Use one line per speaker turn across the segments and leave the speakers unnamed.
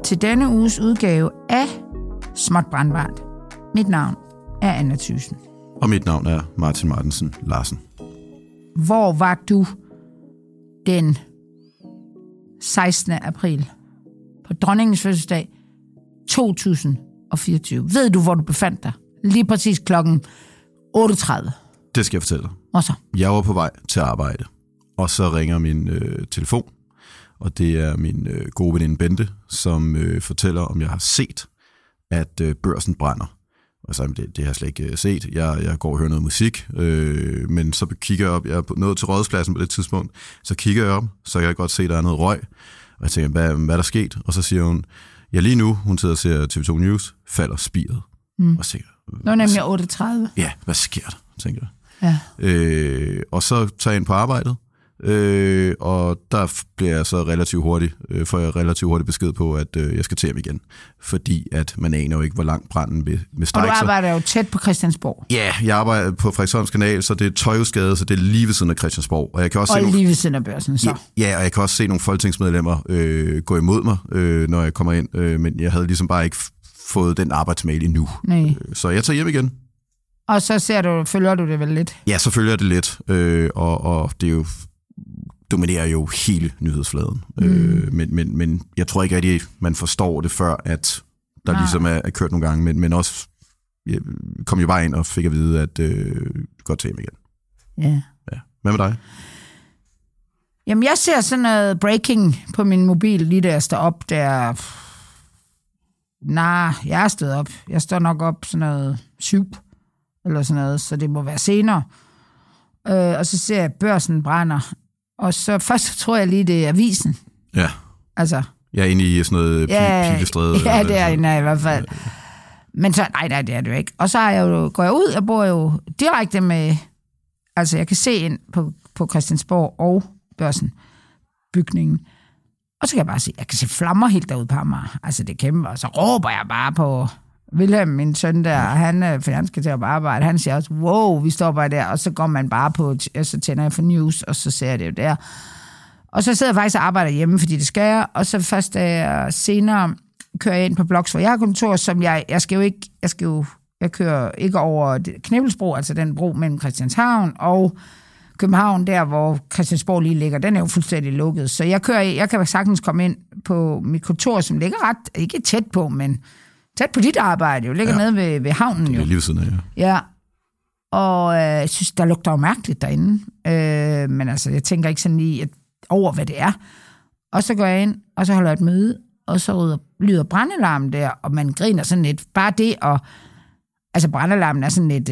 til denne uges udgave af Småt Brandbart. Mit navn er Anna Thyssen.
Og mit navn er Martin Martensen Larsen.
Hvor var du den 16. april på dronningens fødselsdag 2024? Ved du, hvor du befandt dig? Lige præcis klokken 8:30.
Det skal jeg fortælle dig.
Og så?
Jeg var på vej til arbejde, og så ringer min telefon, og det er min gode veninde Bente, som fortæller, om jeg har set, at Børsen brænder. Og så det har jeg slet ikke set. Jeg går og hører noget musik, men så kigger jeg op. Jeg er nået til Rådhuspladsen på det tidspunkt. Så kigger jeg op, så kan jeg godt se, at der er noget røg. Og jeg tænker, hvad er der sket? Og så siger hun, ja lige nu, hun sidder og ser TV2 News, falder spiret. Og så tænker jeg,
det var nemlig 8:30.
Ja, hvad sker der? Tænker jeg.
Ja.
Og så tager jeg ind på arbejdet, og der bliver jeg så får jeg relativt hurtigt besked på, at jeg skal til hjem igen. Fordi at man aner jo ikke, hvor langt branden vil strække sig.
Og du arbejder jo tæt på Christiansborg.
Ja, jeg arbejder på Frederiksholms Kanal, så det er Tøjhusgade, så det er lige ved siden af Christiansborg. Og jeg kan også
lige ved siden af Børsen, så.
Ja, og jeg kan også se nogle folketingsmedlemmer gå imod mig, når jeg kommer ind. Men jeg havde ligesom bare ikke fået den arbejdsmail endnu.
Nej.
Så jeg tager hjem igen.
Og så følger du det vel lidt?
Ja, så følger jeg det lidt, og det er jo dominerer jo hele nyhedsfladen. Men jeg tror ikke rigtig, man forstår det før, at der ligesom er kørt nogle gange, men også jeg kom jo bare ind og fik at vide, at godt til hjem igen. Ja. Hvad med dig?
Jamen, jeg ser sådan noget breaking på min mobil, lige der jeg står op der. Jeg er stået op. Jeg står nok op sådan noget 7 eller sådan noget, så det må være senere. Og så ser jeg, at Børsen brænder. Og så først tror jeg lige, det er avisen.
Ja.
Altså.
Jeg er inde i sådan noget Pilestræde.
Ja, det er inde i hvert fald. Men så, nej, det er det jo ikke. Og så går jeg ud, jeg bor jo direkte med, altså jeg kan se ind på Christiansborg og Børsen bygningen. Og så kan jeg bare se, jeg kan se flammer helt derude på Amager. Altså det er kæmpe, og så råber jeg bare på Wilhelm, min søn der, for han skal til at arbejde, han siger også, wow, vi står bare der, og så går man bare på, og så tænder jeg for news, og så ser jeg det jo der. Og så sidder jeg faktisk og arbejder hjemme, fordi det skal jeg, og så først senere kører jeg ind på Bloks, hvor jeg har kontor, som jeg kører ikke over Knebelsbro, altså den bro mellem Christianshavn og København, der hvor Christiansborg lige ligger, den er jo fuldstændig lukket, så jeg kan sagtens komme ind på mit kontor, som ligger ikke tæt på, men tæt på dit arbejde, jo. Ligger nede ved havnen, jo.
Det er lige ved siden af,
ja. Og jeg synes, der lugter jo mærkeligt derinde. Men altså, jeg tænker ikke sådan lige over, hvad det er. Og så går jeg ind, og så holder jeg et møde, og så lyder brandalarmen der, og man griner sådan lidt. Bare det, og altså brandalarmen er sådan lidt,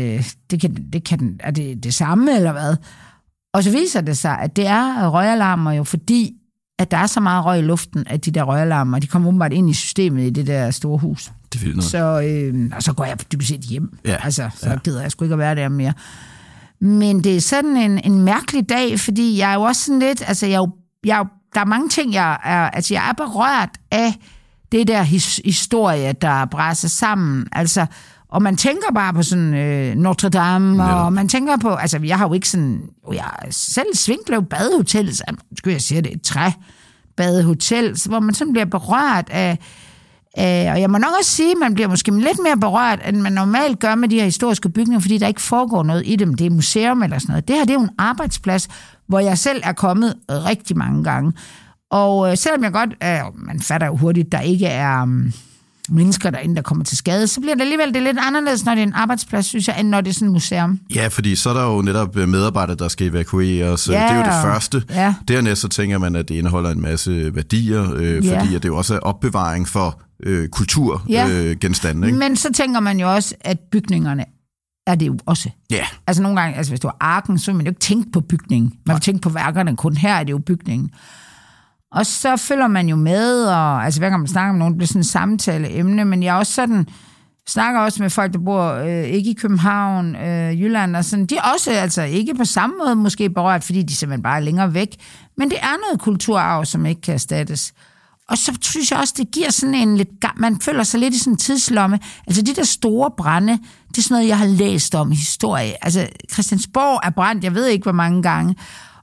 er det samme, eller hvad? Og så viser det sig, at det er røgalarmer jo, fordi at der er så meget røg i luften, at de der røgalarmer, de kommer åbenbart ind i systemet i det der store hus.
Det vil noget.
Og så går jeg dybest set hjem.
Ja.
Altså, så gider jeg sgu ikke at være der mere. Men det er sådan en mærkelig dag, fordi jeg er jo også sådan lidt, altså der er mange ting, jeg er berørt af det der historie, der brænder sammen. Altså, og man tænker bare på sådan Notre Dame, og man tænker på, altså jeg har jo ikke sådan, jeg selv Svinkløv Badehotel, så skulle jeg sige det, et træbadehotel, hvor man sådan bliver berørt af, og jeg må nok også sige, at man bliver måske lidt mere berørt, end man normalt gør med de her historiske bygninger, fordi der ikke foregår noget i dem. Det er museum eller sådan noget. Det her, det er jo en arbejdsplads, hvor jeg selv er kommet rigtig mange gange. Og selvom jeg godt, man fatter jo hurtigt, der ikke er mennesker derinde, der kommer til skade, så bliver det alligevel lidt anderledes, når det er en arbejdsplads, synes jeg, end når det er sådan et museum.
Ja, fordi så er der jo netop medarbejdere, der skal evakueres. Ja, det er jo det første. Ja. Dernæst så tænker man, at det indeholder en masse værdier, fordi at det jo også er opbevaring for kulturgenstande. Ikke?
Men så tænker man jo også, at bygningerne er det jo også.
Ja.
Altså nogle gange, hvis du har arken, så vil man jo ikke tænke på bygningen. Man vil tænke på værkerne, kun her er det jo bygningen. Og så følger man jo med, og altså hver gang man snakker med nogen, det bliver sådan et samtaleemne, men jeg også sådan, snakker også med folk, der bor ikke i København, Jylland og sådan, de er også altså ikke på samme måde måske berørt, fordi de simpelthen bare er længere væk, men det er noget kulturarv, som ikke kan erstattes. Og så synes jeg også, det giver sådan en lidt, man føler sig lidt i sådan en tidslomme. Altså de der store brande, det er sådan noget, jeg har læst om i historie. Altså Christiansborg er brændt, jeg ved ikke hvor mange gange.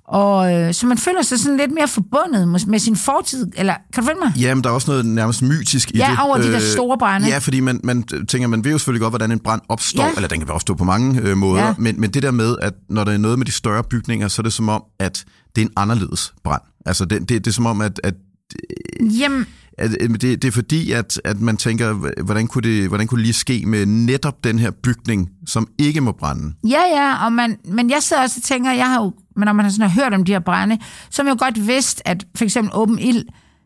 Og så man føler sig sådan lidt mere forbundet med sin fortid, eller kan du følge mig?
Ja, men der er også noget nærmest mytisk i det.
Ja, over de der store brænde.
Ja, fordi man tænker, man ved jo selvfølgelig godt, hvordan en brand opstår, eller den kan opstå på mange måder, men det der med, at når der er noget med de større bygninger, så er det som om, at det er en anderledes brand. Altså det er som om, at
jamen,
det er fordi, at man tænker, hvordan kunne det lige ske med netop den her bygning, som ikke må brænde?
Ja, men jeg sidder også og tænker, men når man har sådan hørt om de her brænde, så har man jo godt vidst, at for eksempel åben ild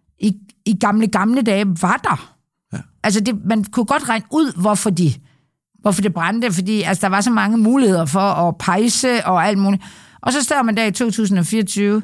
i gamle dage var der. Ja. Altså man kunne godt regne ud, hvorfor det brændte, fordi altså, der var så mange muligheder for at pejse og alt muligt. Og så står man der i 2024.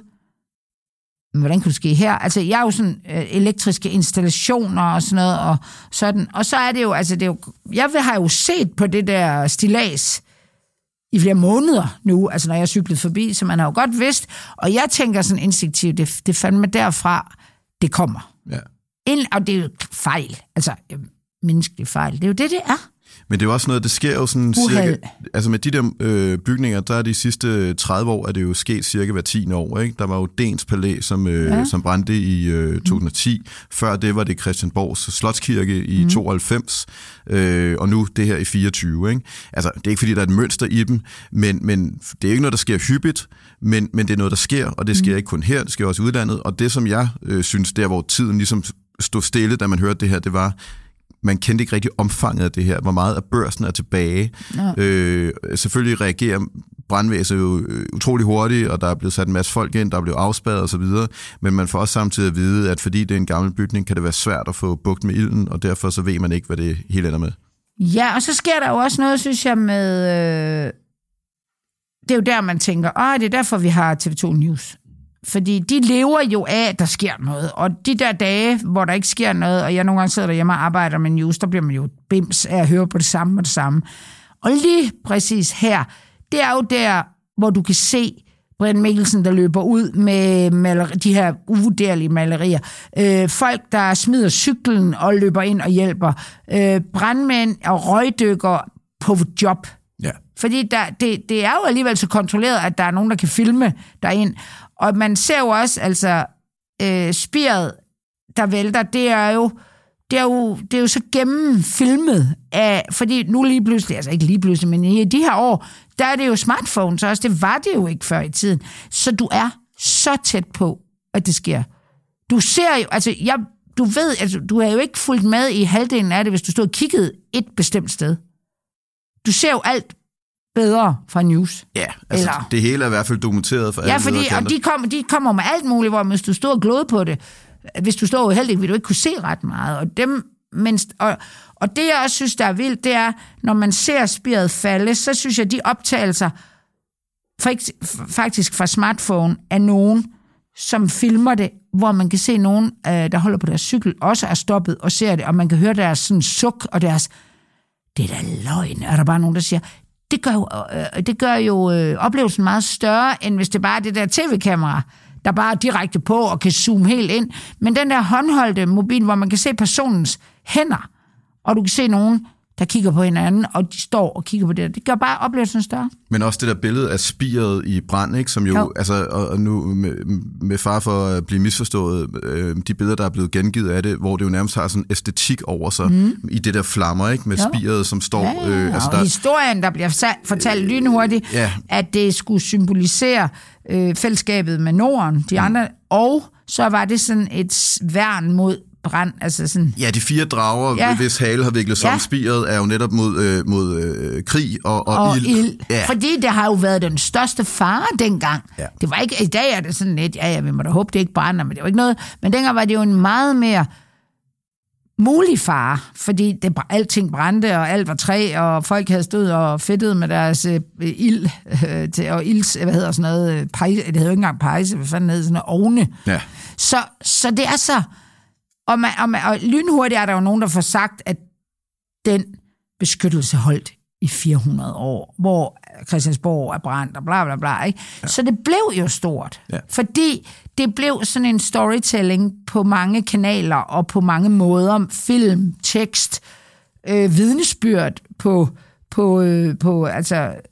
Hvordan kunne det ske her? Altså, jeg er jo sådan elektriske installationer og sådan noget, og sådan. Og så er det jo, jeg har jo set på det der stillads i flere måneder nu, altså når jeg er cyklet forbi, så man har jo godt vidst, og jeg tænker sådan instinktivt, det fandme derfra, det kommer.
Ja.
Og det er jo fejl, altså menneskelig fejl, det er jo det er.
Men det er jo også noget, det sker jo sådan cirka, altså med de der bygninger, der er de sidste 30 år, er det jo sket cirka hver 10. år, ikke? Der var jo Dens Palæ, som brændte i 2010. Før det var det Christiansborgs Slotskirke i 92, og nu det her i 24, ikke? Altså, det er ikke fordi, der er et mønster i dem, men det er ikke noget, der sker hyppigt, men det er noget, der sker, og det sker ikke kun her, det sker også i udlandet, og det, som jeg synes, der hvor tiden ligesom stod stille, da man hørte det her, det var, man kendte ikke rigtig omfanget af det her, hvor meget af børsen er tilbage. Ja. Selvfølgelig reagerer brandvæsenet jo utrolig hurtigt, og der er blevet sat en masse folk ind, der er blevet afspærret osv., men man får også samtidig at vide, at fordi det er en gammel bygning, kan det være svært at få bugt med ilden, og derfor så ved man ikke, hvad det hele ender med. Ja,
og så sker der jo også noget, synes jeg, med... Det er jo der, man tænker, det er derfor, vi har TV2 News. Fordi de lever jo af, at der sker noget. Og de der dage, hvor der ikke sker noget, og jeg nogle gange sidder derhjemme og arbejder med news, der bliver man jo bims af at høre på det samme og det samme. Og lige præcis her, det er jo der, hvor du kan se Brian Mikkelsen, der løber ud med de her uvurderlige malerier. Folk, der smider cyklen og løber ind og hjælper. Brandmænd og røgdykker på job. Ja. Fordi det er jo alligevel så kontrolleret, at der er nogen, der kan filme derind. Og man ser jo også, spiret, der vælter, det er jo så gennemfilmet af, fordi nu lige pludselig, altså ikke lige pludselig, men i de her år, der er det jo smartphones også, det var det jo ikke før i tiden. Så du er så tæt på, at det sker. Du ser jo, du ved, du har jo ikke fulgt med i halvdelen af det, hvis du stod og kiggede et bestemt sted. Du ser jo alt bedre fra news.
Ja, det hele er i hvert fald dokumenteret for alle.
Ja, fordi og de kommer med alt muligt, hvor hvis du står og glåede på det, hvis du står uheldigt, vil du ikke kunne se ret meget. Og det, jeg også synes, der er vildt, det er, når man ser spiret falde, så synes jeg, de optagelser faktisk fra smartphone er nogen, som filmer det, hvor man kan se nogen, der holder på deres cykel, også er stoppet og ser det, og man kan høre deres sådan suk og deres, det er da løgn, er der bare nogen, der siger, det gør jo oplevelsen meget større, end hvis det bare er det der tv-kamera, der bare er direkte på og kan zoome helt ind. Men den der håndholdte mobil, hvor man kan se personens hænder, og du kan se nogen, der kigger på hinanden, og de står og kigger på det gør bare oplevelsen større.
Men også det der billede af spiret i brand, ikke? Som jo. Og nu med far for at blive misforstået, de billeder, der er blevet gengivet af det, hvor det jo nærmest har sådan æstetik over sig, i det der flammer, ikke? Med spiret, som står...
og historien, der bliver fortalt lynhurtigt, at det skulle symbolisere fællesskabet med Norden, de andre, og så var det sådan et værn mod brand, altså sådan... Ja,
de 4 drager, hvis hale har viklet som spiret, er jo netop mod krig og ild.
Ja. Fordi det har jo været den største fare dengang. Ja. Det var ikke... I dag er det sådan lidt, vi må da håbe, det ikke brænder, men det var ikke noget... Men dengang var det jo en meget mere mulig fare, fordi alting brændte, og alt var træ, og folk havde stået og fedtet med deres ild, og ilds... Hvad hedder sådan noget? Pejse, det hedder jo ikke engang pejse, hvad fanden hedder sådan noget? Ovne. Ja. Så det er så... Og lynhurtigt er der jo nogen, der får sagt, at den beskyttelse holdt i 400 år, hvor Christiansborg er brændt og bla bla bla. Ikke? Ja. Så det blev jo stort, fordi det blev sådan en storytelling på mange kanaler og på mange måder. Film, tekst, vidnesbyrd på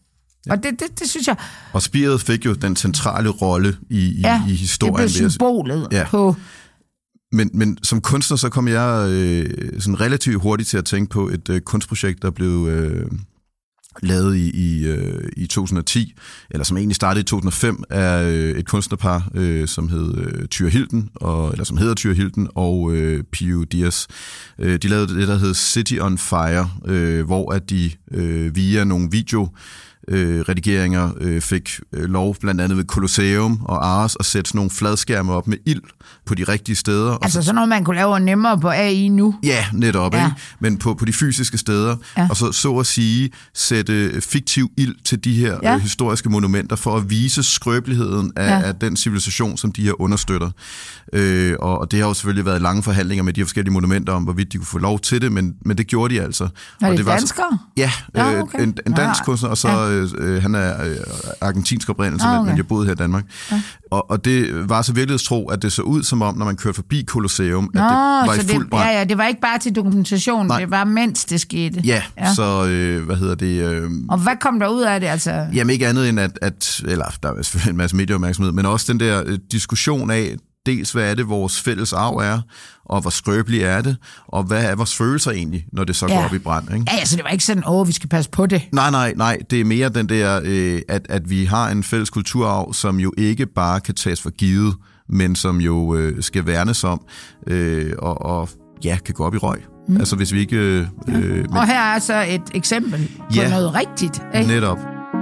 Og det synes jeg...
Og spiret fik jo den centrale rolle i historien.
Det blev symbolet på...
Men som kunstner, så kom jeg sådan relativt hurtigt til at tænke på et kunstprojekt, der blev lavet i 2010, eller som egentlig startede i 2005, af et kunstnerpar, som hed Tyre Hilden, som hedder Tyre Hilden og Pio Dias. De lavede det, der hed City on Fire, hvor at de via nogle redigeringer fik lov blandt andet ved Colosseum og Ars at sætte sådan nogle fladskærme op med ild på de rigtige steder.
Altså sådan noget, man kunne lave nemmere på AI nu?
Ja, netop, ikke? Men på de fysiske steder. Ja. Og så at sige, sætte fiktiv ild til de her historiske monumenter for at vise skrøbeligheden af den civilisation, som de her understøtter. Og det har jo selvfølgelig været lange forhandlinger med de her forskellige monumenter om, hvorvidt de kunne få lov til det, men det gjorde de altså.
Er det danskere?
Ja, okay. en dansk kunstner, og så han er argentinsk oprindelse, men jeg boede her i Danmark. Ja. Og det var så virkelighedstro, at det så ud som om, når man kørte forbi Colosseum, at det var i fuld brand.
Ja, det var ikke bare til dokumentation, det var mens det skete.
Ja. Så
og hvad kom der ud af det? Altså?
Jamen ikke andet end, eller der er selvfølgelig en masse medieopmærksomhed, men også den der diskussion af, dels hvad er det, vores fælles arv er, og hvor skrøbelig er det, og hvad er vores følelser egentlig, når det så går op i brand. Ikke?
Ja, så det var ikke sådan, vi skal passe på det.
Nej, det er mere den der, at vi har en fælles kulturarv, som jo ikke bare kan tages for givet, men som jo skal værnes om, og kan gå op i røg. Altså hvis vi ikke...
og her er så et eksempel på noget rigtigt. Ikke?
Netop.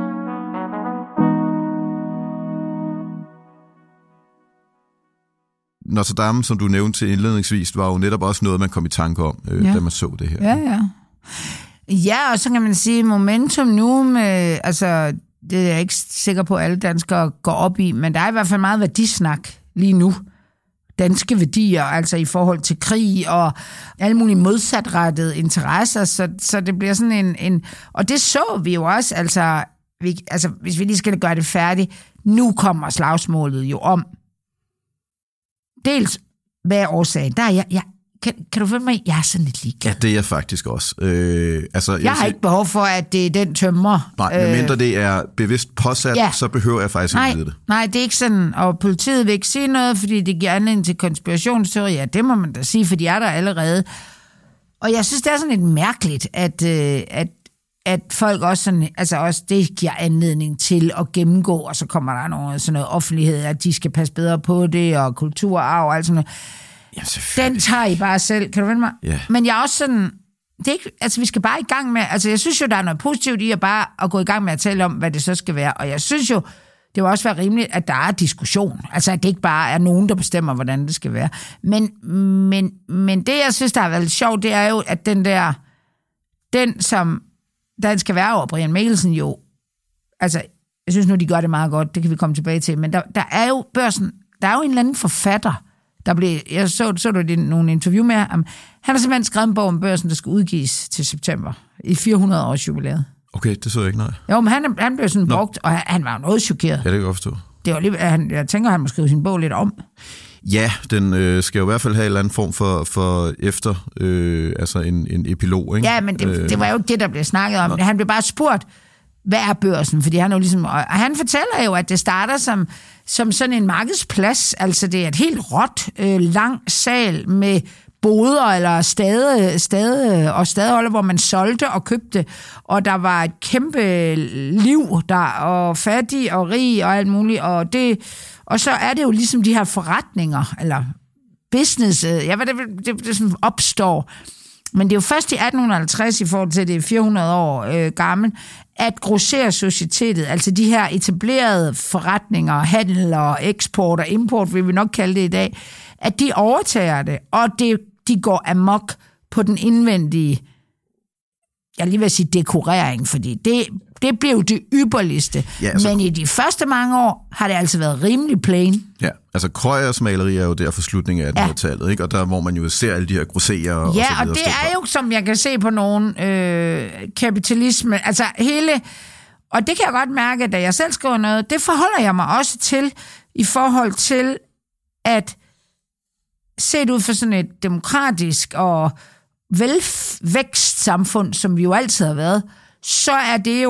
Notre Dame, som du nævnte til indledningsvis, var jo netop også noget, man kom i tanke om, da man så det her.
Ja, og så kan man sige, momentum nu med, altså, det er jeg ikke sikker på, at alle danskere går op i, men der er i hvert fald meget værdisnak lige nu. Danske værdier, altså i forhold til krig og alle mulige modsatrettede interesser, så det bliver sådan en og det så vi jo også, altså hvis vi lige skal gøre det færdigt, nu kommer slagsmålet jo om. Dels, hvad er årsagen? Der er jeg kan du følge mig? Jeg er sådan lidt ligeglad.
Ja, det er jeg faktisk også.
Jeg har ikke behov for, at det er den tømmer.
Nej, medmindre det er bevidst påsat, så behøver jeg faktisk ikke vide det.
Nej, det er ikke sådan. Og politiet vil ikke sige noget, fordi det giver anledning til konspirationsteorier. Ja, det må man da sige, for de er der allerede. Og jeg synes, det er sådan lidt mærkeligt, at folk også sådan, altså også det giver anledning til at gennemgå, og så kommer der sådan noget offentlighed, at de skal passe bedre på det, og kulturarv og alt sådan noget. Jamen, den tager I bare selv, kan du vende mig?
Yeah.
Men jeg er også sådan, det er ikke, altså vi skal bare i gang med, altså jeg synes jo, der er noget positivt i at gå i gang med at tale om, hvad det så skal være, og jeg synes jo, det vil også være rimeligt, at der er diskussion, altså at det ikke bare er nogen, der bestemmer, hvordan det skal være. Men det, jeg synes, der har været lidt sjovt, det er jo, at den som Dansk Erhverv og Brian Mikkelsen jo, altså jeg synes nu, de gør det meget godt, det kan vi komme tilbage til, men der er jo Børsen, der er jo en eller anden forfatter, jeg så du nogle interview med ham. Han har simpelthen skrevet en bog om Børsen, der skal udgives til september, i 400 års jubilæet.
Okay, det så jeg ikke, nej.
Jo, men han blev sådan brugt, og han var jo noget chokeret.
Ja, det kan jeg godt forstå.
Det var lige, jeg tænker, han må skrive sin bog lidt om.
Ja, den skal jo i hvert fald have en eller anden form for efter, altså en epilog, ikke?
Ja, men det var jo det, der blev snakket om. Han blev bare spurgt, hvad er Børsen? Fordi han jo ligesom, og han fortæller jo, at det starter som sådan en markedsplads, altså det er et helt råt, lang sal med boder eller stadeholder, hvor man solgte og købte, og der var et kæmpe liv der, og fattig og rig og alt muligt, og så er det jo ligesom de her forretninger, eller business, det sådan opstår. Men det er jo først i 1850, i forhold til, at det er 400 år gammel, at grosserer-societetet, altså de her etablerede forretninger, handel og eksport og import, vil vi nok kalde det i dag, at de overtager det, og de går amok på den indvendige, jeg lige vil sige dekorering, fordi det blev det ypperligste. Ja, altså, men i de første mange år har det altså været rimelig plain.
Ja, altså Krøyers maleri er jo der for slutningen af 1800-tallet, ikke? Og der, hvor man jo ser alle de her grosserer og så videre.
Ja, og det er jo, som jeg kan se på nogen, kapitalisme, altså hele, og det kan jeg godt mærke, da jeg selv skriver noget, det forholder jeg mig også til, i forhold til, at set ud for sådan et demokratisk og velvækstsamfund, som vi jo altid har været, så er det jo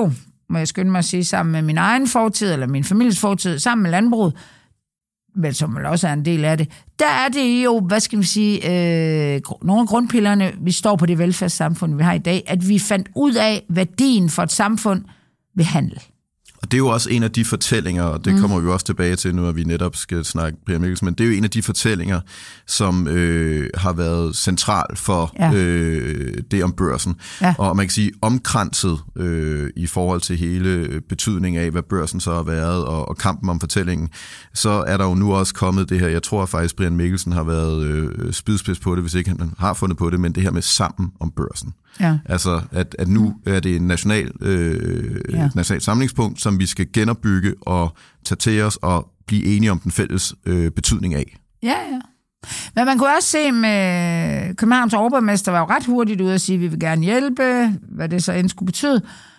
må jeg skynde mig at sige, sammen med min egen fortid, eller min families fortid, sammen med landbruget, men som også er en del af det, der er det jo, hvad skal man sige, nogle af grundpillerne, vi står på det velfærdssamfund, vi har i dag, at vi fandt ud af værdien for et samfund ved handel.
Og det er jo også en af de fortællinger, og det kommer vi også tilbage til nu, at vi netop skal snakke Brian Mikkelsen, men det er jo en af de fortællinger, som har været central for det om børsen. Ja. Og man kan sige omkranset i forhold til hele betydningen af, hvad børsen så har været, og kampen om fortællingen, så er der jo nu også kommet det her, jeg tror faktisk, Brian Mikkelsen har været spydspids på det, hvis ikke han har fundet på det, men det her med sammen om børsen. Ja. Altså, at nu er det en national samlingspunkt, som vi skal genopbygge og tage til os og blive enige om den fælles betydning af.
Ja. Men man kunne også se med Københavns overborgmester var jo ret hurtigt ude at sige, at vi vil gerne hjælpe, hvad det så end skulle betyde.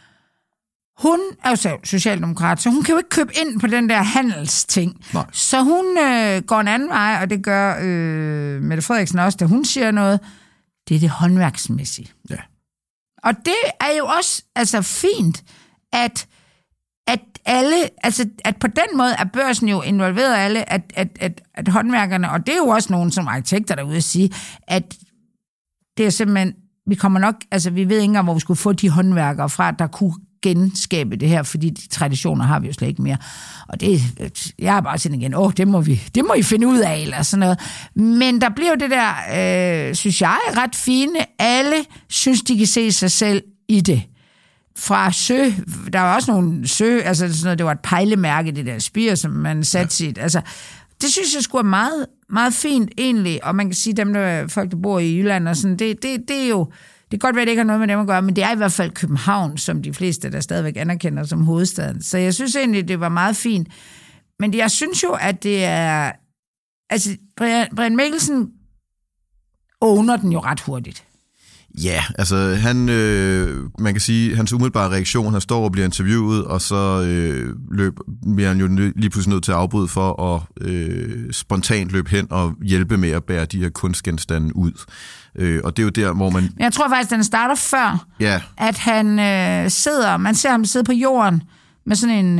Hun er jo socialdemokrat, så hun kan jo ikke købe ind på den der handelsting. Nej. Så hun går en anden vej, og det gør Mette Frederiksen også, da hun siger noget. Det er det håndværksmæssige. Ja. Og det er jo også altså fint, at alle, altså at på den måde er børsen jo involveret alle, at håndværkerne, og det er jo også nogen som arkitekter derude at sige, at det er simpelthen, vi kommer nok, altså vi ved ikke engang, hvor vi skulle få de håndværkere fra, der kunne genskabe det her, fordi de traditioner har vi jo slet ikke mere. Og det, jeg har bare sådan igen, det må I finde ud af, eller sådan noget. Men der bliver jo det der, synes jeg, ret fine. Alle synes, de kan se sig selv i det. Fra der var også nogle altså sådan noget, det var et pejlemærke, det der spire, som man satte sit. Altså, det synes jeg sgu er meget, meget fint egentlig, og man kan sige, dem der folk, der bor i Jylland og sådan, det er jo, det kan godt være, at det ikke har noget med dem at gøre, men det er i hvert fald København, som de fleste, der stadigvæk anerkender som hovedstaden. Så jeg synes egentlig, det var meget fint. Men jeg synes jo, at det er, altså Brian Mikkelsen owner den jo ret hurtigt.
Ja, altså man kan sige, hans umiddelbare reaktion, han står og bliver interviewet, og så bliver han jo lige pludselig nødt til at afbryde for at spontant løbe hen og hjælpe med at bære de her kunstgenstande ud. Og det er jo der, hvor man...
Jeg tror faktisk, den starter før, at han man ser ham sidde på jorden med sådan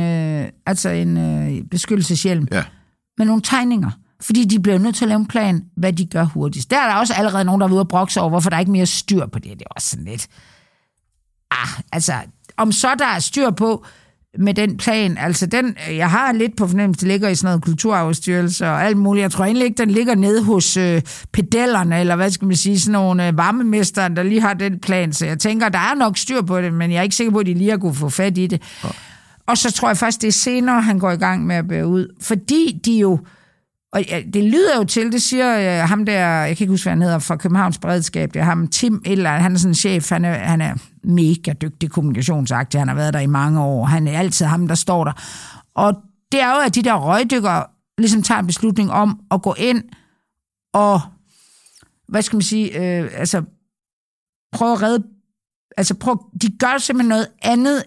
en beskyttelseshjelm med nogle tegninger. Fordi de bliver nødt til at lave en plan, hvad de gør hurtigst. Der er der også allerede nogen, der er ude og brokse over, hvorfor der er ikke mere styr på det. Det er også sådan lidt... altså, om så der er styr på med den plan, altså den, jeg har lidt på fornemmelse, det ligger i sådan noget kulturarvsstyrelse og alt muligt. Jeg tror egentlig ikke, den ligger nede hos pedellerne, eller hvad skal man sige, sådan nogle varmemester, der lige har den plan. Så jeg tænker, der er nok styr på det, men jeg er ikke sikker på, at de lige har kunne få fat i det. Ja. Og så tror jeg først, det er senere, han går i gang med at bære ud. Fordi de jo... Og det lyder jo til, det siger ham der, jeg kan ikke huske, hvad han hedder, fra Københavns Beredskab, det er ham, Tim eller han er sådan en chef, han er mega dygtig kommunikationsagtig, han har været der i mange år, han er altid ham, der står der. Og det er jo, at de der røgdykkere ligesom tager en beslutning om at gå ind og, hvad skal man sige, prøve at redde, de gør simpelthen noget andet,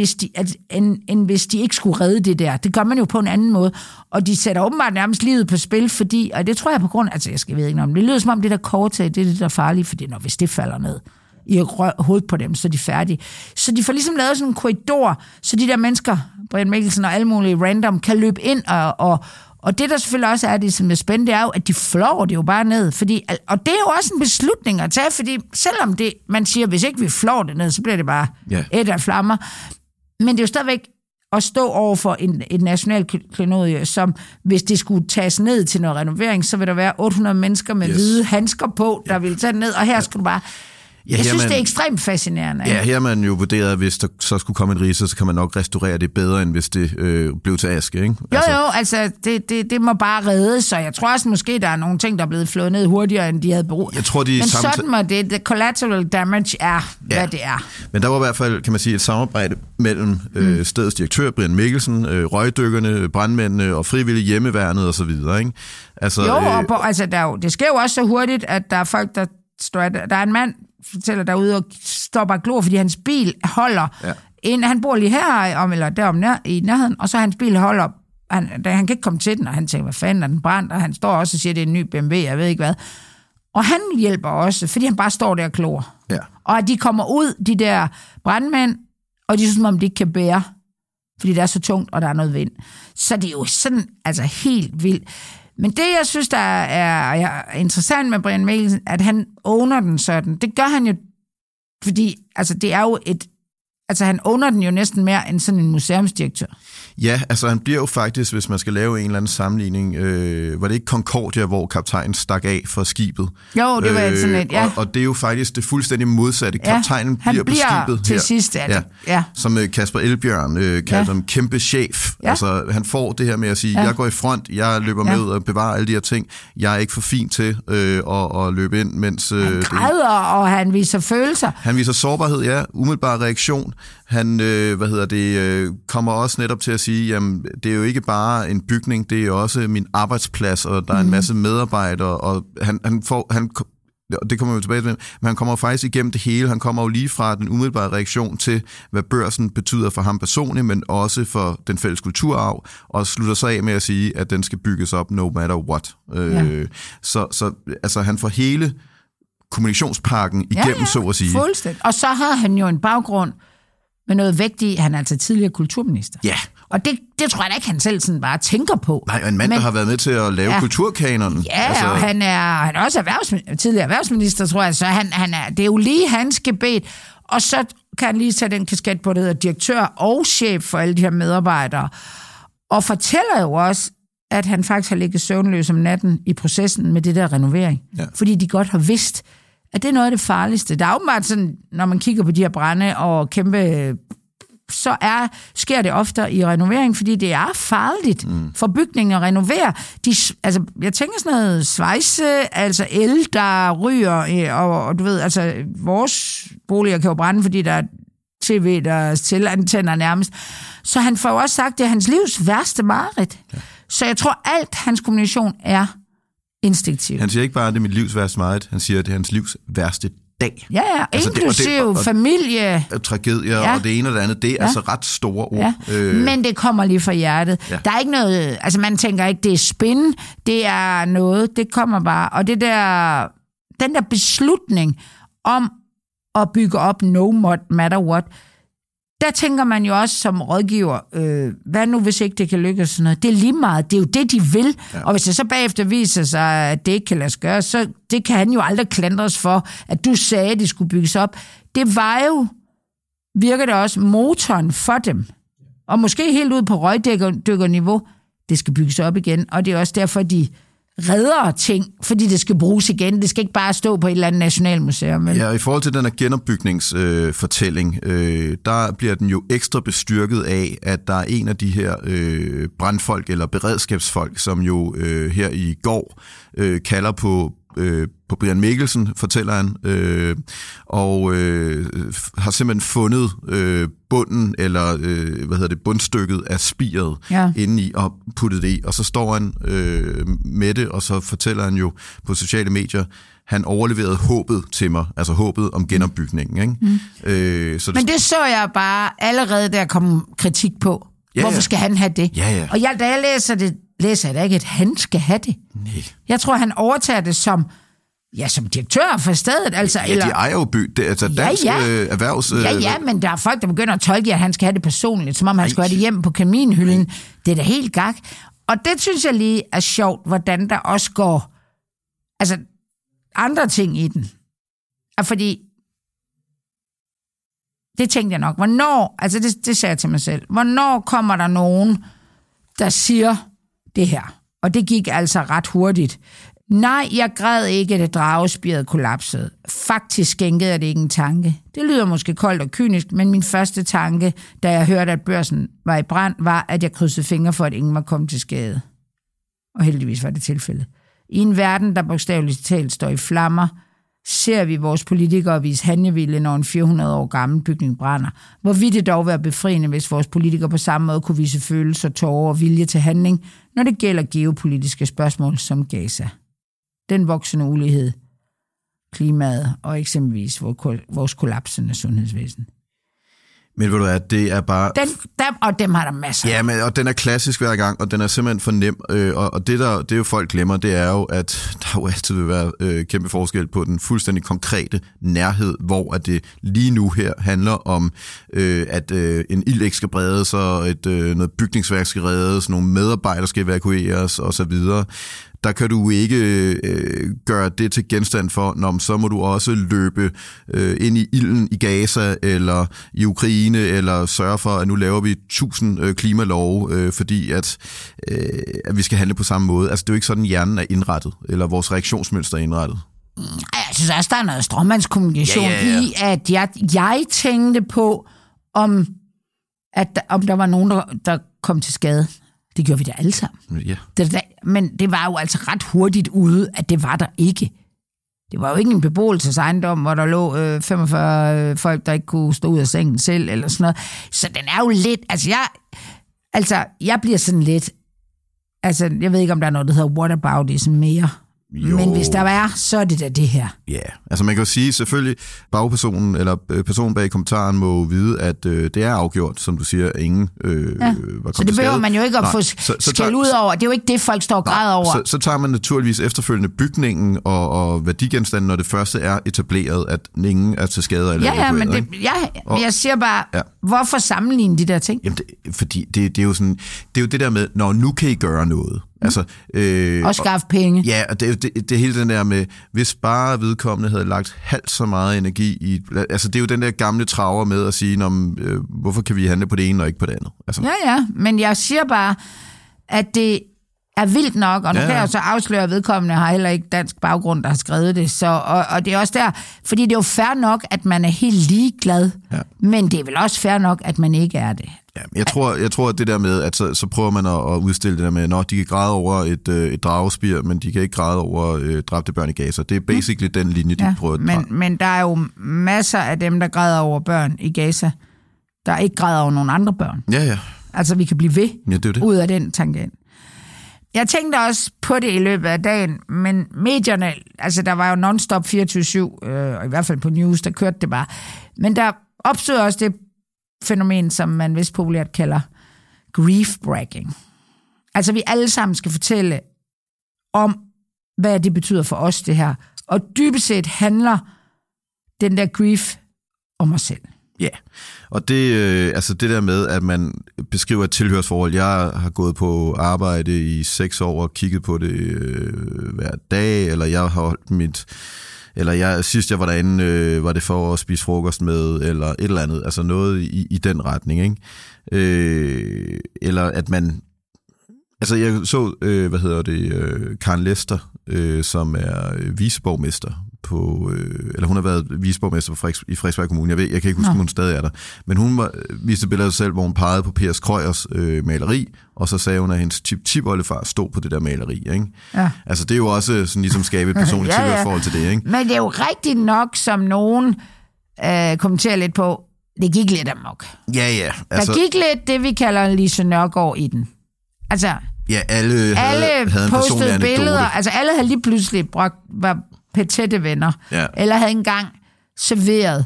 end hvis de ikke skulle redde det der. Det gør man jo på en anden måde. Og de sætter åbenbart nærmest livet på spil, fordi, og det tror jeg på grund, jeg ved ikke noget om, det lyder som om det der kortag, det er det der farlige, fordi hvis det falder ned i hovedet på dem, så er de færdige. Så de får ligesom lavet sådan en korridor, så de der mennesker, Brian Mikkelsen og alle mulige random, kan løbe ind og det, der selvfølgelig også er det, som er spændende, det er jo, at de flår det jo bare ned. Fordi, og det er jo også en beslutning at tage, fordi selvom det, man siger, hvis ikke vi flår det ned, så bliver det bare et af flammer. Men det er jo stadigvæk at stå over for et nationalt klenodie, som hvis det skulle tages ned til noget renovering, så vil der være 800 mennesker med hvide handsker på, der vil tage det ned, og her skulle du bare... Jeg synes, det er ekstremt fascinerende.
Ja, her er man jo vurderet, at hvis der så skulle komme en ridse, så kan man nok restaurere det bedre, end hvis det blev til aske, ikke?
Altså det må bare reddes, så jeg tror også, måske der er nogle ting, der er blevet flået ned hurtigere, end de havde brug.
Jeg tror,
men sådan må det. The collateral damage er, hvad det er.
Men der var i hvert fald, kan man sige, et samarbejde mellem stedets direktør, Brian Mikkelsen, røgdykkerne, brandmændene og frivillige hjemmeværnet og så videre, ikke? Altså, det sker jo også så hurtigt, at der er folk, der er en mand, fortæller derude og står bare glor, fordi hans bil holder. Ja. Han bor lige herom, eller derom i nærheden, og så hans bil holder. Han kan ikke komme til den, og han tænker, hvad fanden er den brændt? Og han står også og siger, det er en ny BMW, jeg ved ikke hvad. Og han hjælper også, fordi han bare står der og glor. Ja. Og at de kommer ud, de der brandmænd,
og de synes, om de ikke kan bære, fordi det er så tungt, og der er noget vind. Så det er jo sådan, altså helt vildt. Men det, jeg synes, der er interessant med Brian Mikkelsen, at han owner den sådan. Det gør han jo, fordi altså, det er jo han owner den jo næsten mere end sådan en museumsdirektør.
Ja, altså han bliver jo faktisk, hvis man skal lave en eller anden sammenligning, var det ikke Concordia, hvor kaptajnen stak af for skibet?
Jo, det var sådan et, ja.
Og det er jo faktisk det fuldstændig modsatte. Kaptajnen bliver på skibet
til
her.
Sidst, ja.
Som Kasper Elbjørn kaldte ham kæmpe chef. Ja. Altså han får det her med at sige, jeg går i front, jeg løber med og bevarer alle de her ting. Jeg er ikke for fin til at løbe ind, mens...
han græder, og han viser følelser.
Han viser sårbarhed, ja. Umiddelbar reaktion. Han kommer også netop til at sige, jamen, det er jo ikke bare en bygning, det er også min arbejdsplads, og der er en masse medarbejdere, og det kommer vi tilbage til, men han kommer faktisk igennem det hele. Han kommer jo lige fra den umiddelbare reaktion til, hvad Børsen betyder for ham personligt, men også for den fælles kulturarv, og slutter sig af med at sige, at den skal bygges op no matter what. Så altså, han får hele kommunikationspakken igennem, så at sige.
Fuldstændig. Og så har han jo en baggrund med noget vægtigt. Han er altså tidligere kulturminister.
Ja.
Og det tror jeg da ikke, han selv sådan bare tænker på.
Nej, og en mand, der har været med til at lave kulturkanonen.
Ja, altså... og han er også tidligere erhvervsminister, tror jeg. Så det er jo lige hans gebet. Og så kan han lige tage den kasket på, det hedder direktør og chef for alle de her medarbejdere. Og fortæller jo også, at han faktisk har ligget søvnløs om natten i processen med det der renovering. Ja. Fordi de godt har vidst, at det er noget af det farligste. Der er åbenbart sådan, når man kigger på de her brande og kæmpe, så sker det ofte i renovering, fordi det er farligt for bygningen at renovere. Jeg tænker sådan noget svejse, altså el, der ryger, og du ved, altså vores boliger kan jo brænde, fordi der er tv, der antænder nærmest. Så han får jo også sagt, det er hans livs værste mareridt. Ja. Så jeg tror, alt hans kommunikation er instinktiv.
Han siger ikke bare, at det er mit livs værste mareridt, han siger, at det er hans livs værste dag.
Ja, altså inklusive familie.
Tragedier og det ene og det andet, det er altså ret store ord.
Ja. Men det kommer lige fra hjertet. Ja. Der er ikke noget, altså man tænker ikke, det er spin, det er noget, det kommer bare. Og den der beslutning om at bygge op no matter what, der tænker man jo også som rådgiver, hvad nu hvis ikke det kan lykkes sådan noget? Det er lige meget, det er jo det, de vil. Ja. Og hvis det så bagefter viser sig, at det ikke kan lade sig gøre, så det kan han jo aldrig klandres for, at du sagde, at de skulle bygges op. Det var jo, virker det også, motoren for dem. Og måske helt ud på røgdykkerniveau, det skal bygges op igen. Og det er også derfor, de redder ting, fordi det skal bruges igen. Det skal ikke bare stå på et eller andet nationalmuseum. Men... Ja,
i forhold til den her genopbygningsfortælling, der bliver den jo ekstra bestyrket af, at der er en af de her brandfolk eller beredskabsfolk, som jo her i går kalder på Brian Mikkelsen, fortæller han, og har simpelthen fundet bunden, eller bundstykket af spiret indeni og puttet det i. Og så står han med det, og så fortæller han jo på sociale medier, han overleverede håbet til mig, altså håbet om genopbygningen. Ikke?
Men det så jeg bare allerede, der kom kritik på. Ja, hvorfor skal han have det?
Ja.
Og da jeg læser jeg da ikke, at han skal have det.
Nej.
Jeg tror, han overtager det som direktør for stedet. Altså,
ja, de ejer jo det er altså dansk erhvervs...
Ja, men der er folk, der begynder at tolke, at han skal have det personligt, som om han skal have det hjem på kaminhylden. Nej. Det er da helt gak. Og det synes jeg lige er sjovt, hvordan der også går andre ting i den. Fordi det tænkte jeg nok. Hvornår, det sagde jeg til mig selv, hvornår kommer der nogen, der siger det her? Og det gik altså ret hurtigt. Nej, jeg græd ikke, at dragespiret kollapsede. Faktisk skænkede jeg det ikke en tanke. Det lyder måske koldt og kynisk, men min første tanke, da jeg hørte, at Børsen var i brand, var, at jeg krydsede fingre for, at ingen var kommet til skade. Og heldigvis var det tilfældet. I en verden, der bogstaveligt talt står i flammer, ser vi vores politikere vise handlevilje, når en 400 år gammel bygning brænder. Hvor ville det dog være befriende, hvis vores politikere på samme måde kunne vise følelser, tårer og vilje til handling, når det gælder geopolitiske spørgsmål som Gaza. Den voksende ulighed, klimaet og eksempelvis vores kollapsende sundhedsvæsen.
Men ved du hvad, det er bare...
Og dem har der masser.
Ja, og den er klassisk hver gang, og den er simpelthen for nem. Og det jo folk glemmer, det er jo, at der jo altid vil være kæmpe forskel på den fuldstændig konkrete nærhed, hvor at det lige nu her handler om, at en ild ikke skal bredes, og noget bygningsværk skal reddes, nogle medarbejdere skal evakueres osv. Der kan du ikke gøre det til genstand for, så må du også løbe ind i ilden i Gaza eller i Ukraine, eller sørge for, at nu laver vi 1000 klimalove, fordi at vi skal handle på samme måde. Altså det er jo ikke sådan, hjernen er indrettet, eller vores reaktionsmønster er indrettet.
Jeg synes også, der er noget stråmandskommunikation i, at jeg tænkte på, om der var nogen, der kom til skade. Det gjorde vi da alle sammen.
Ja.
Men det var jo altså ret hurtigt ude, at det var der ikke. Det var jo ikke en beboelsesejendom, hvor der lå 45 folk, der ikke kunne stå ud af sengen selv, eller sådan noget. Så den er jo lidt... jeg bliver sådan lidt... Altså, jeg ved ikke, om der er noget, der hedder whataboutism mere. Jo. Men hvis der er, så er det det her.
Ja, altså man kan jo sige, selvfølgelig, bagpersonen eller personen bag kommentaren må vide, at det er afgjort, som du siger, at ingen var kommet. Så
det behøver man jo ikke at få skæld ud over. Det er jo ikke det, folk står og græder over. Så
tager man naturligvis efterfølgende bygningen og værdigenstanden, når det første er etableret, at ingen er til skade eller evakueret.
Men jeg siger bare, hvorfor sammenligne de der ting?
Jamen, fordi det er jo sådan, det er jo det der med, når nu kan I gøre noget. Altså,
og skaffe penge.
Ja, og det er hele den der med, hvis bare vedkommende havde lagt halvt så meget energi i... Altså, det er jo den der gamle traver med at sige, hvorfor kan vi handle på det ene og ikke på det andet? Altså.
Ja, men jeg siger bare, at det er vildt nok, og nu kan jeg jo så afsløre, at vedkommende har heller ikke dansk baggrund, der har skrevet det. Så, og det er også der, fordi det er jo fair nok, at man er helt ligeglad, men det er vel også fair nok, at man ikke er det.
Ja, jeg tror, at det der med, at så prøver man at udstille det der med, at de kan græde over et dragespir, men de kan ikke græde over dræbte børn i Gaza. Det er basically den linje, de prøver at dreje.
Men der er jo masser af dem, der græder over børn i Gaza, der ikke græder over nogle andre børn.
Ja.
Altså, vi kan blive ved ud af den tangent. Jeg tænkte også på det i løbet af dagen, men medierne, altså der var jo non-stop 24/7, og i hvert fald på news, der kørte det bare. Men der opstod også det fænomen, som man vist populært kalder grief-bragging. Altså vi alle sammen skal fortælle om, hvad det betyder for os, det her. Og dybest set handler den der grief om os selv.
Ja, og det der med, at man beskriver et tilhørsforhold. Jeg har gået på arbejde i 6 år og kigget på det hver dag, eller jeg har holdt sidst jeg var derinde, var det for at spise frokost med, eller et eller andet, altså noget i den retning, ikke? Eller at man... Altså jeg så, Karen Lester, som er viceborgmester på, eller hun har været viceborgmester i Frederiksberg Kommune. Jeg kan ikke huske, om hun stadig er der. Men hun viste billeder af sig selv, hvor hun pegede på Per Krøyers maleri, og så sagde hun, at hendes tip-oldefar stod på det der maleri. Ikke? Ja. Altså det er jo også sådan ligesom skabe et personligt tilhørsforhold til det. Ikke?
Men det er jo rigtigt nok, som nogen kommenterer lidt på, det gik lidt amok.
Ja. Altså,
der gik lidt det, vi kalder Lise Nørgaard i den. Altså,
ja, alle havde en personlig
billeder, altså alle havde lige pludselig var tætte venner, eller havde engang serveret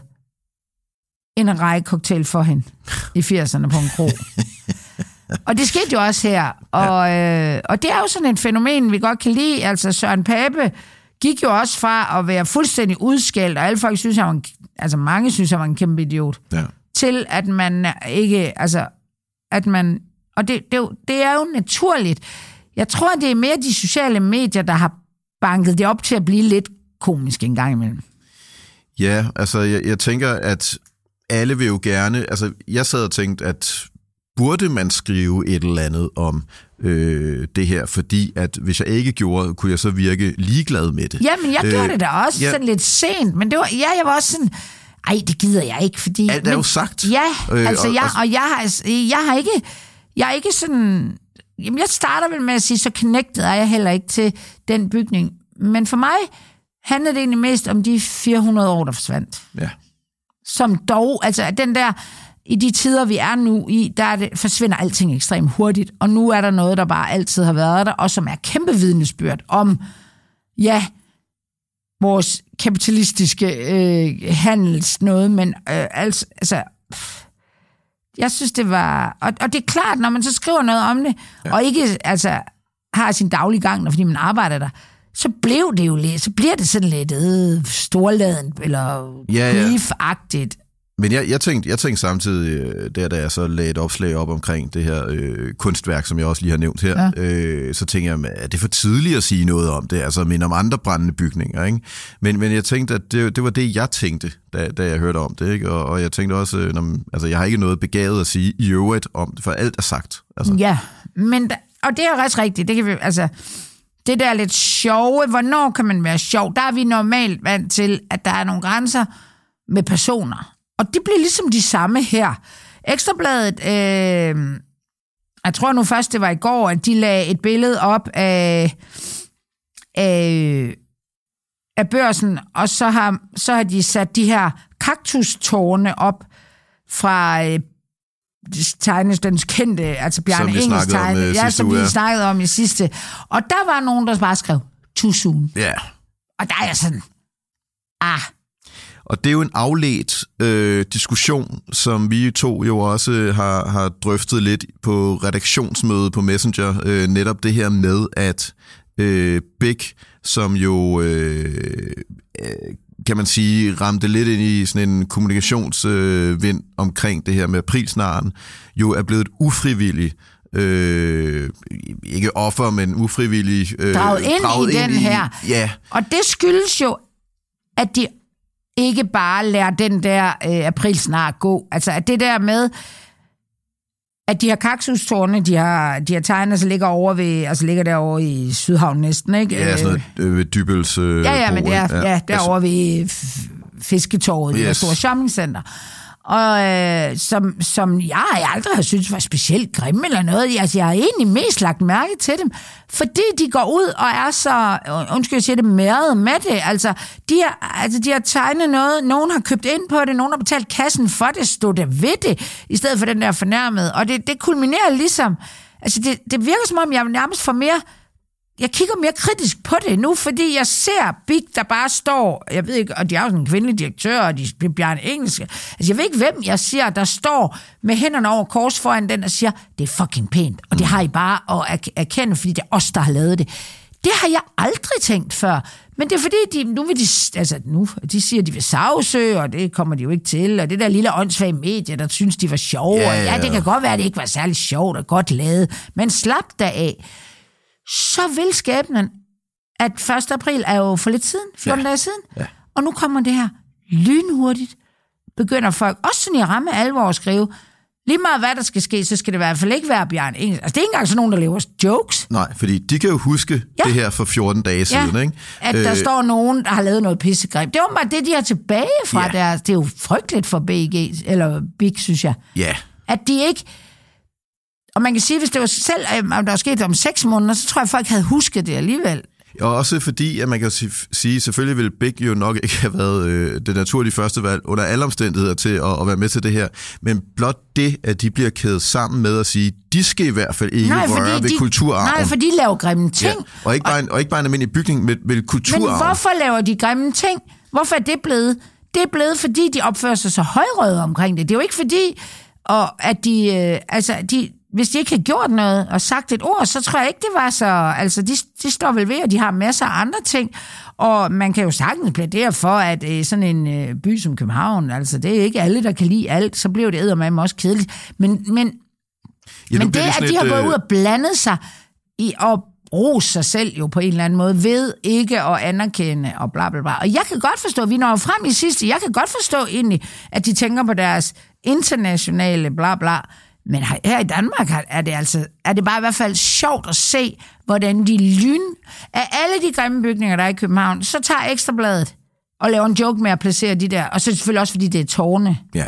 en række cocktail for hende i 80'erne på en krog. Og det skete jo også her, og det er jo sådan et fænomen, vi godt kan lide. Altså Søren Pape gik jo også fra at være fuldstændig udskældt, og alle folk synes, mange synes, han var en kæmpe idiot, til at man ikke, altså at man... Og det er jo naturligt. Jeg tror, det er mere de sociale medier, der har banket det op til at blive lidt komisk en gang imellem.
Ja, altså jeg tænker, at alle vil jo gerne... Altså jeg sad og tænkte, at burde man skrive et eller andet om det her, fordi at hvis jeg ikke gjorde, kunne jeg så virke ligeglad med det.
Jamen, jeg gjorde det da også sådan lidt sent, men det var, jeg var også sådan... Ej, det gider jeg ikke, fordi...
Alt er jo sagt.
Ja, altså jeg er ikke sådan... Jamen, jeg starter vel med at sige, så connected er jeg heller ikke til den bygning. Men for mig handler det egentlig mest om de 400 år, der forsvandt.
Ja.
Som dog, altså den der, i de tider, vi er nu i, forsvinder alting ekstremt hurtigt. Og nu er der noget, der bare altid har været der, og som er kæmpe vidnesbyrd om, vores kapitalistiske handels noget, men Jeg synes, det var... Og det er klart, når man så skriver noget om det, og ikke altså har sin daglige gang, fordi man arbejder der, så blev det jo lidt... Så bliver det sådan lidt storladent, eller brief-agtigt.
Men jeg tænkte samtidig, da jeg så lagde et opslag op omkring det her kunstværk, som jeg også lige har nævnt her, så tænkte jeg, at det er for tidligt at sige noget om det, altså men om andre brændende bygninger, ikke? Men jeg tænkte, at det var det, jeg tænkte, da jeg hørte om det, ikke? Og jeg tænkte også, altså jeg har ikke noget begavet at sige i øvrigt om det, for alt er sagt. Altså.
Ja, og det er også rigtigt, det kan vi, altså... Det der lidt sjove, hvornår kan man være sjov? Der er vi normalt vant til, at der er nogle grænser med personer. Og det bliver ligesom de samme her. Ekstrabladet, jeg tror nu først, det var i går, at de lagde et billede op af Børsen, og så har de sat de her kaktustårne op fra tegnestens kendte, altså Bjarne Ingels tegne, som vi snakkede om i sidste. Og der var nogen, der bare skrev, too soon.
Ja. Yeah.
Og der er jeg sådan,
Og det er jo en afledt diskussion, som vi to jo også har drøftet lidt på redaktionsmødet på Messenger. Netop det her med, at Big, som jo, kan man sige, ramte lidt ind i sådan en kommunikationsvind omkring det her med aprilsnaren, jo er blevet ufrivilligt, ikke offer, men ufrivillig
draget ind i den her.
Ja.
Og det skyldes jo, at de ikke bare lader den der aprilsnar gå. Altså at det der med, at de her kaktustårne, de har tegnet, så ligger over ved, altså ligger derovre i Sydhavn næsten, ikke?
Ja, sådan noget ved Dybøls
men det er derovre ved Fisketorvet, det store shoppingcenter. Og som jeg aldrig har syntes var specielt grimme eller noget. Altså, jeg har egentlig mest lagt mærke til dem, fordi de går ud og er så, undskyld jeg siger det, mærret med det. Altså, de har tegnet noget, nogen har købt ind på det, nogen har betalt kassen for det, stod der ved det, i stedet for den der fornærmede. Og det kulminerer ligesom, altså det virker som om, jeg nærmest får mere... Jeg kigger mere kritisk på det nu, fordi jeg ser Big, der bare står, jeg ved ikke, og de er jo sådan en kvindelig direktør, og de bliver Bjarne Ingels. Altså, jeg ved ikke, hvem jeg ser, der står med hænderne over kors foran den og siger, det er fucking pænt, og det har I bare at erkende, fordi det er os, der har lavet det. Det har jeg aldrig tænkt før. Men det er fordi, de siger, de vil sagsøge, og det kommer de jo ikke til, og det der lille åndssvage medie, der synes, de var sjove, ja, det kan godt være, at det ikke var særlig sjovt og godt lavet, men slap deraf. Så vil skæbnen, at 1. april er jo for lidt siden, 14 dage siden, og nu kommer det her lynhurtigt, begynder folk også sådan i ramme alvor at skrive, lige meget hvad der skal ske, så skal det i hvert fald ikke være Bjarne Ingels. Altså det er ikke engang sådan nogen, der laver jokes.
Nej, fordi de kan jo huske det her for 14 dage siden, ikke?
At der står nogen, der har lavet noget pissegreb. Det er jo bare det, de har tilbage fra deres. Det er jo frygteligt for BG, eller Big, synes jeg.
Ja.
At de ikke... Og man kan sige, hvis det var selv, om der var sket om 6 måneder, så tror jeg, folk havde husket det alligevel.
Og også fordi, at man kan sige, selvfølgelig ville Big jo nok ikke have været det naturlige første valg under alle omstændigheder til at være med til det her. Men blot det, at de bliver kædet sammen med at sige, de skal i hvert fald ikke røre ved kulturarven.
Nej, for de laver grimme ting.
Ja, og ikke bare en almindelig bygning med kulturarven. Men
hvorfor laver de grimme ting? Hvorfor er det blevet? Det er blevet, fordi de opfører sig så højrøde omkring det. Det er jo ikke fordi, at hvis de ikke havde gjort noget og sagt et ord, så tror jeg ikke, det var så... Altså, de står vel ved, og de har masser af andre ting. Og man kan jo sagtens plædere for, at sådan en by som København, altså, det er ikke alle, der kan lide alt. Så blev det eddermame også kedeligt. Men det, at de har gået ud og blandet sig i at rose sig selv jo på en eller anden måde, ved ikke at anerkende og bla bla bla. Og jeg kan godt forstå, vi når frem i sidste, jeg kan godt forstå egentlig, at de tænker på deres internationale bla bla. Men her i Danmark er det bare i hvert fald sjovt at se, hvordan de af alle de grimme bygninger, der er i København, så tager Ekstrabladet og laver en joke med at placere de der, og så selvfølgelig også, fordi det er tårne.
Ja.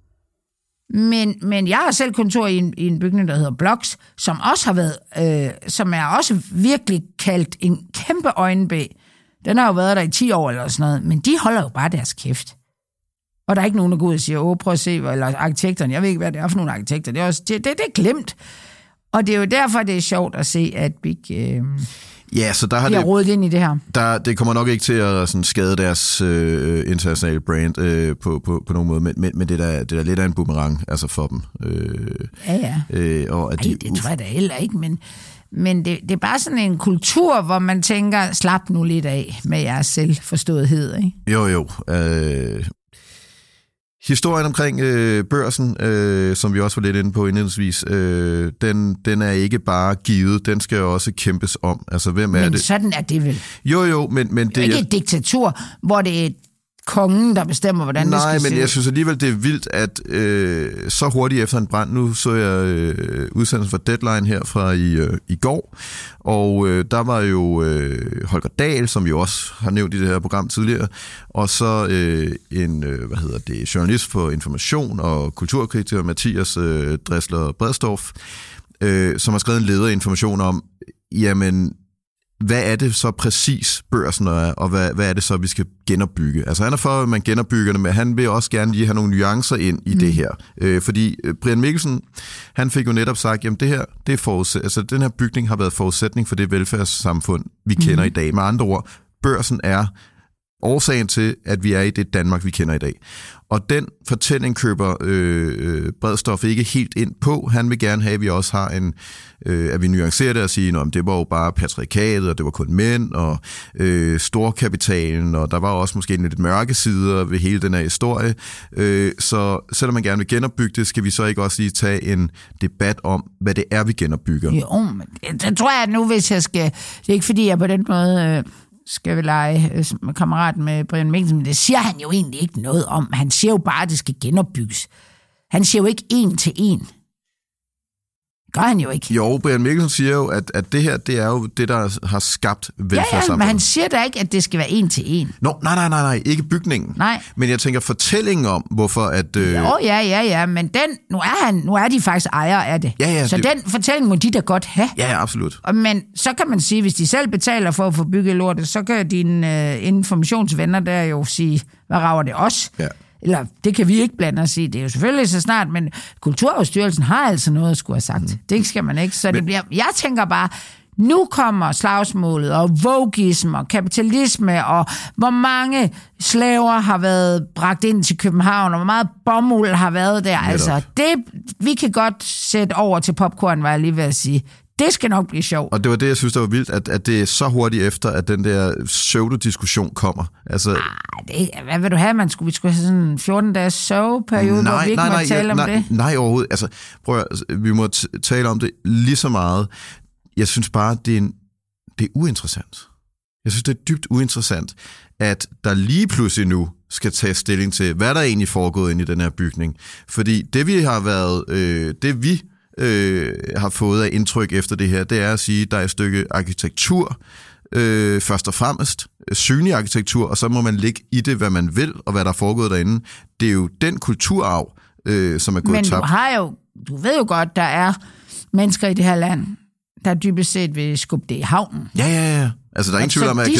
Men jeg har selv kontor i en bygning, der hedder Blocks, som også har været, som er også virkelig kaldt en kæmpe øjenbæ. Den har jo været der i 10 år eller sådan noget, men de holder jo bare deres kæft. Og der er ikke nogen, der går ud og siger, prøv at se, eller arkitekterne, jeg ved ikke, hvad det er for nogle arkitekter, det er glemt. Og det er jo derfor, det er sjovt at se, at Big...
Ja, så der har
det rodet ind i det her.
Det kommer nok ikke til at sådan, skade deres internationale brand på nogen måde, men det er da lidt af en boomerang altså for dem. Og
det tror jeg da heller ikke, men det er bare sådan en kultur, hvor man tænker, slap nu lidt af med jeres selvforståethed, ikke?
Jo. Historien omkring børsen, som vi også var lidt inde på indledningsvis, den er ikke bare givet, den skal også kæmpes om. Altså, hvem er det?
Men sådan er det vel?
Jo, men det er
ikke et diktatur, hvor det er kongen, der bestemmer, hvordan det skal se.
Nej, men jeg synes alligevel, det er vildt, at så hurtigt efter en brand, nu så jeg udsendelsen fra Deadline her fra i går, og der var jo Holger Dahl, som vi jo også har nævnt i det her program tidligere, og så en journalist på Information og kulturkritiker Mathias Dressler Bredstorff, som har skrevet en lederinformation om, jamen, hvad er det så præcis børsen er, og hvad er det så, vi skal genopbygge? Altså han er for, at man genopbygger det, men han vil også gerne lige have nogle nuancer ind i det her. Fordi Brian Mikkelsen, han fik jo netop sagt, jamen det her, det er altså den her bygning har været forudsætning for det velfærdssamfund, vi kender i dag. Med andre ord, børsen er årsagen til, at vi er i det Danmark, vi kender i dag. Og den fortælling køber Bredstorff ikke helt ind på. Han vil gerne have, at vi også har at vi nuancerer det og siger, at det var jo bare patriarkatet, og det var kun mænd, og storkapitalen, og der var også måske lidt mørke sider ved hele den her historie. Så selvom man gerne vil genopbygge det, skal vi så ikke også lige tage en debat om, hvad det er, vi genopbygger?
Jo, men det tror jeg, at nu hvis jeg skal... Det er ikke fordi, jeg på den måde... skal vi lege kammerat med Brian Mikkelsen, men det siger han jo egentlig ikke noget om. Han siger jo bare, at det skal genopbygges. Han siger jo ikke 1 til 1. Gør han jo ikke.
Jo, Brian Mikkelsen siger jo, at det her, det er jo det, der har skabt velfærdssamfundet.
Ja, men han siger da ikke, at det skal være 1 til 1.
Nej, ikke bygningen.
Nej.
Men jeg tænker fortællingen om, hvorfor at...
Ja, men nu er de faktisk ejere af det.
Ja,
så den fortælling må de da godt have.
Ja, absolut.
Men så kan man sige, hvis de selv betaler for at få bygget lortet, så kan dine informationsvenner der jo sige, hvad rager det os? Ja. Eller det kan vi ikke blande os i. Det er jo selvfølgelig så snart, men Kulturarvsstyrelsen har altså noget at skulle have sagt. Det skal man ikke. Så det bliver... Jeg tænker bare, nu kommer slagsmålet og vogism og kapitalisme og hvor mange slaver har været bragt ind til København og hvor meget bomuld har været der. Altså, vi kan godt sætte over til popcorn, var jeg lige ved at sige. Det skal nok blive sjovt.
Og det var det, jeg synes, der var vildt, at det er så hurtigt efter, at den der pseudo-diskussion kommer. Altså...
hvad vil du have? Vi skulle have sådan en 14-dages soveperiode, hvor vi ikke må tale om det?
Nej, overhovedet. Altså, prøv at, vi må tale om det lige så meget. Jeg synes bare, det er uinteressant. Jeg synes, det er dybt uinteressant, at der lige pludselig nu skal tage stilling til, hvad der egentlig foregået inde i den her bygning. Fordi det, vi har været... har fået af indtryk efter det her, det er at sige, at der er et stykke arkitektur, først og fremmest, synlig arkitektur, og så må man lægge i det, hvad man vil, og hvad der er foregået derinde. Det er jo den kulturarv, som er gået tabt.
Men du ved jo godt, der er mennesker i det her land, der dybest set vil skubbe det i havnen.
Ja. Altså, der er ingen tvivl om, at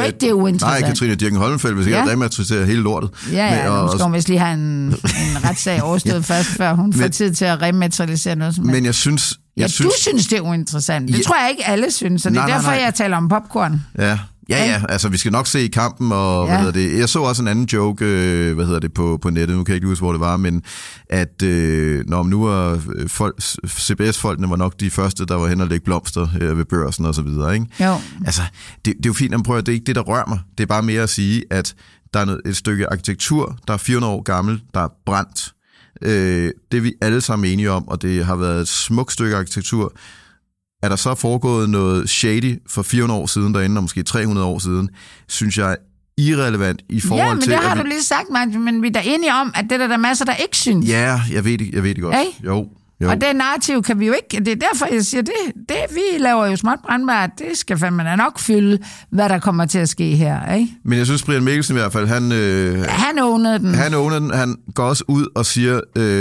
Katrine Dirken Holmfeldt vil sikkert rematerialisere hele lortet.
Ja, nu skal hun vist lige have en retssag overstået først, før hun får tid til at rematerialisere noget.
Men jeg synes...
Du synes, det er uinteressant. Det tror jeg ikke, alle synes, så det er derfor, jeg taler om popcorn.
Ja, altså vi skal nok se i kampen, og jeg så også en anden joke, på nettet, nu kan jeg ikke huske, hvor det var, men at nu var CBS-folkene var nok de første, der var hen og lægge blomster ved børsen og så videre, ikke?
Jo.
Altså, det er jo fint, at prøve, det er ikke det, der rører mig. Det er bare mere at sige, at der er et stykke arkitektur, der er 400 år gammel, der er brændt. Det er vi alle sammen enige om, og det har været et smukt stykke arkitektur. Er der så foregået noget shady for 400 år siden derinde, og måske 300 år siden, synes jeg er irrelevant i forhold til...
Ja, men det har du lige sagt, men vi er da enige om, at det der masser, der ikke synes.
Ja, jeg ved det godt.
Hey?
Jo.
Og det narrativ kan vi jo ikke... Det er derfor, jeg siger, det vi laver jo småt brandbart, det skal fandme da nok fylde, hvad der kommer til at ske her, ikke?
Men jeg synes, Brian Mikkelsen i hvert fald,
han ownede den.
Han går også ud og siger...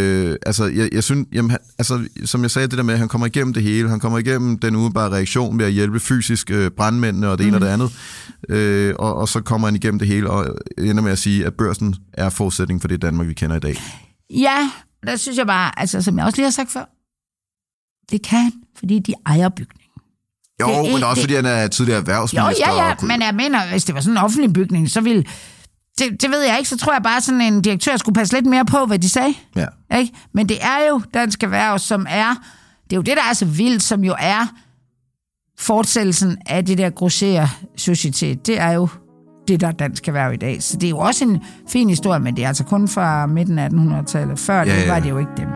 jeg synes... Jamen, som jeg sagde, det der med, at han kommer igennem det hele. Han kommer igennem den umiddelbare reaktion ved at hjælpe fysisk brandmændene og det ene og det andet. Og så kommer han igennem det hele og ender med at sige, at børsen er forudsætning for det Danmark, vi kender i dag.
Ja, der synes jeg bare, som jeg også lige har sagt før, det kan, fordi de ejer bygningen.
Jo, men også fordi han er tidligere erhvervsminister.
Jo, ja, men jeg mener, hvis det var sådan en offentlig bygning, så ville... Det ved jeg ikke, så tror jeg bare, sådan en direktør skulle passe lidt mere på, hvad de sagde.
Ja.
Ikke? Men det er jo Dansk Erhverv, som er... Det er jo det, der er så vildt, som jo er fortsættelsen af det der grosserer societet. Det er jo det, der er Dansk Erhverv i dag. Så det er jo også en fin historie, men det er altså kun fra midten af 1800-tallet. Før det var det jo ikke dem.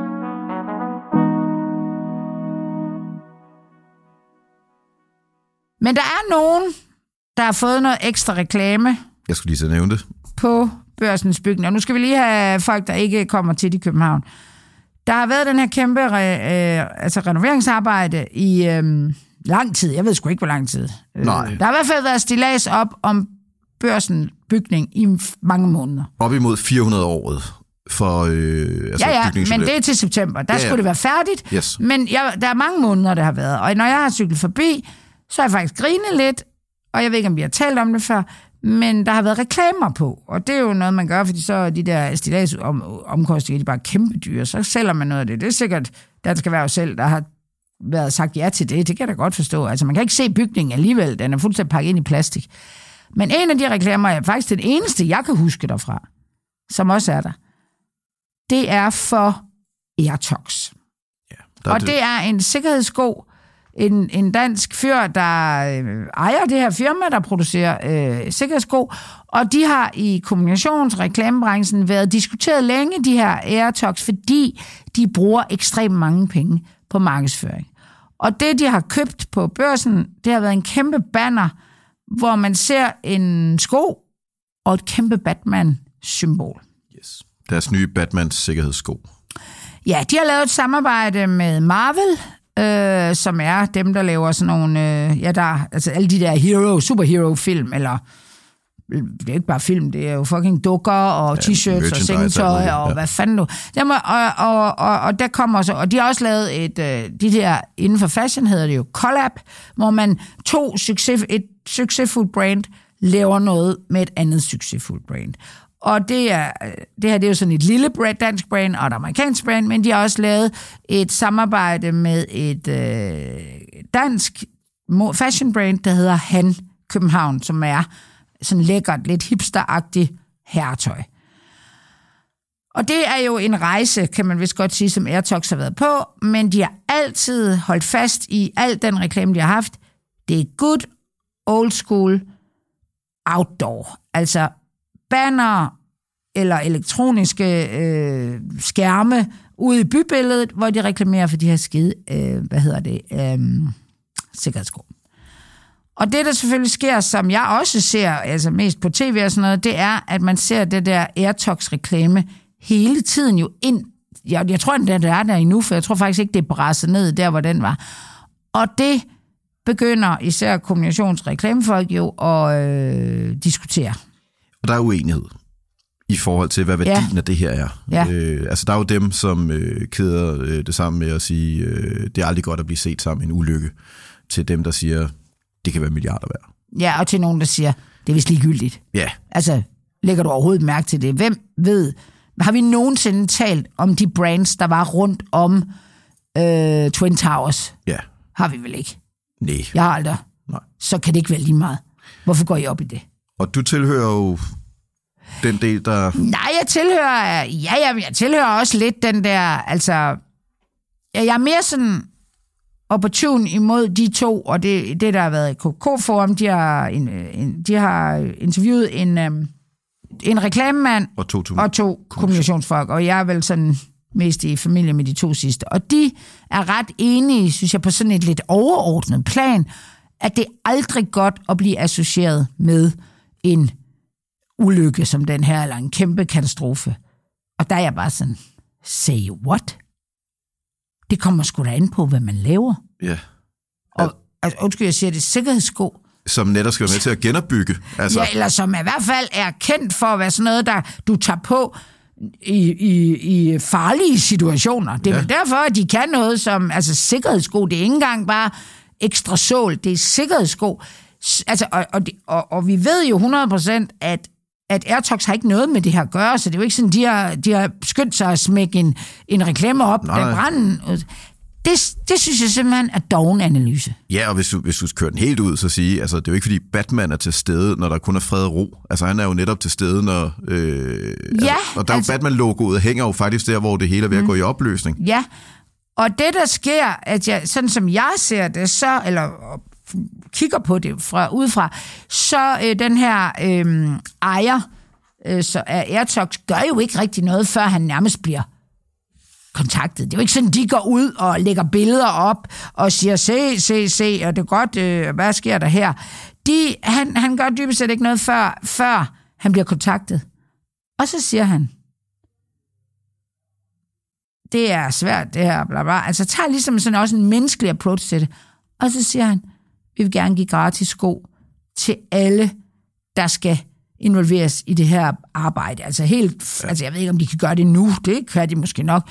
Men der er nogen, der har fået noget ekstra reklame.
Jeg skulle lige så nævne det. På
Børsens bygning. Og nu skal vi lige have folk, der ikke kommer til i København. Der har været den her kæmpe renoveringsarbejde i lang tid. Jeg ved sgu ikke, hvor lang tid.
Nej.
Der har i hvert fald været stillads op om Børsens bygning i mange måneder.
Op imod 400-året for
men det er til september. Der skulle det være færdigt.
Yes.
Men der er mange måneder, der har været. Og når jeg har cyklet forbi, så har jeg faktisk grinet lidt. Og jeg ved ikke, om vi har talt om det før. Men der har været reklamer på, og det er jo noget, man gør, fordi så er de der stilladsomkostninger, de er bare kæmpe dyre, så sælger man noget af det. Det er sikkert Dansk Erhverv selv, der har været sagt ja til det. Det kan jeg da godt forstå. Altså, man kan ikke se bygningen alligevel. Den er fuldstændig pakket ind i plastik. Men en af de reklamer er faktisk den eneste, jeg kan huske derfra, som også er der. Det er for Airtox. Ja, og det er en sikkerhedssko, en dansk fyr, der ejer det her firma, der producerer sikkerhedssko, og de har i kommunikationsreklamebranchen været diskuteret længe, de her Airtox, fordi de bruger ekstremt mange penge på markedsføring. Og det, de har købt på børsen, det har været en kæmpe banner, hvor man ser en sko og et kæmpe Batman-symbol.
Yes. Deres nye Batman-sikkerhedssko.
Ja, de har lavet et samarbejde med Marvel, som er dem, der laver sådan nogle, altså alle de der superhero-film, eller det er ikke bare film, det er jo fucking dukker og t-shirts og sengetøj og hvad fanden nu. Og der kommer så, og de har også lavet de der, inden for fashion hedder det jo collab, hvor man et succesfuldt brand laver noget med et andet succesfuldt brand. Og det her det er jo sådan et lille dansk brand og et amerikansk brand, men de har også lavet et samarbejde med et dansk fashion brand, der hedder Han København, som er sådan lækkert, lidt hipsteragtigt herretøj. Og det er jo en rejse, kan man vist godt sige, som Airtox har været på, men de har altid holdt fast i al den reklame, de har haft. Det er good, old school, outdoor. Altså banner eller elektroniske skærme ude i bybilledet, hvor de reklamerer for de her skide, sikkerhedssko. Og det, der selvfølgelig sker, som jeg også ser, altså mest på tv og sådan noget, det er, at man ser det der Airtox-reklame hele tiden jo ind. Jeg tror, den der er der endnu, for jeg tror faktisk ikke, det er brasset ned der, hvor den var. Og det begynder især kommunikationsreklamefolk jo at diskutere. Og
der er uenighed i forhold til, hvad værdien af det her er.
Ja.
Altså, der er jo dem, som keder det sammen med at sige, det er aldrig godt at blive set sammen en ulykke, til dem, der siger, det kan være milliarder værd.
Ja, og til nogen, der siger, det er vist ligegyldigt.
Ja.
Altså, lægger du overhovedet mærke til det? Hvem ved? Har vi nogensinde talt om de brands, der var rundt om Twin Towers?
Ja.
Har vi vel ikke?
Nej.
Jeg har aldrig.
Nej.
Så kan det ikke være lige meget. Hvorfor går I op i det?
Og du tilhører jo den del, der...
Nej, jeg tilhører også lidt den der, altså... Jeg er mere sådan opportun imod de to, og det der har været i KK-forum, de har interviewet en reklamemand og to kommunikationsfolk, og jeg er vel sådan mest i familie med de to sidste. Og de er ret enige, synes jeg, på sådan et lidt overordnet plan, at det er aldrig godt at blive associeret med en ulykke som den her, eller en kæmpe katastrofe. Og der er jeg bare sådan, say what? Det kommer sgu da an på, hvad man laver.
Ja.
Og undskyld, jeg siger det, sikkerhedssko.
Som netop skal være med til at genopbygge. Altså.
Ja, eller som i hvert fald er kendt for at være sådan noget, der du tager på i farlige situationer. Det er vel derfor, at de kan noget som, altså sikkerhedssko, det er ikke engang bare ekstra sål, det er sikkerhedssko. Altså, og vi ved jo 100%, at Airtox har ikke noget med det her at gøre, så det er jo ikke sådan, de har skyndt sig at smække en reklame op, der branden. Det synes jeg simpelthen er doven analyse.
Ja, og hvis du kører den helt ud, så sige, altså det er jo ikke fordi Batman er til stede, når der kun er fred og ro. Altså han er jo netop til stede, når... og der er jo Batman-logoet hænger jo faktisk der, hvor det hele er ved at gå i opløsning. Ja,
og det der sker, at sådan som jeg ser det, så, eller kigger på det udefra, så den her ejer så af AirTalks gør jo ikke rigtig noget, før han nærmest bliver kontaktet. Det er jo ikke sådan, de går ud og lægger billeder op og siger, se, og det er godt, hvad sker der her? Han gør dybest set ikke noget, før han bliver kontaktet. Og så siger han, det er svært, det her, bla bla. Altså tager ligesom sådan også en menneskelig approach til det. Og så siger han, vi vil gerne give gratis sko til alle, der skal involveres i det her arbejde. Altså jeg ved ikke, om de kan gøre det nu. Det kan de måske nok.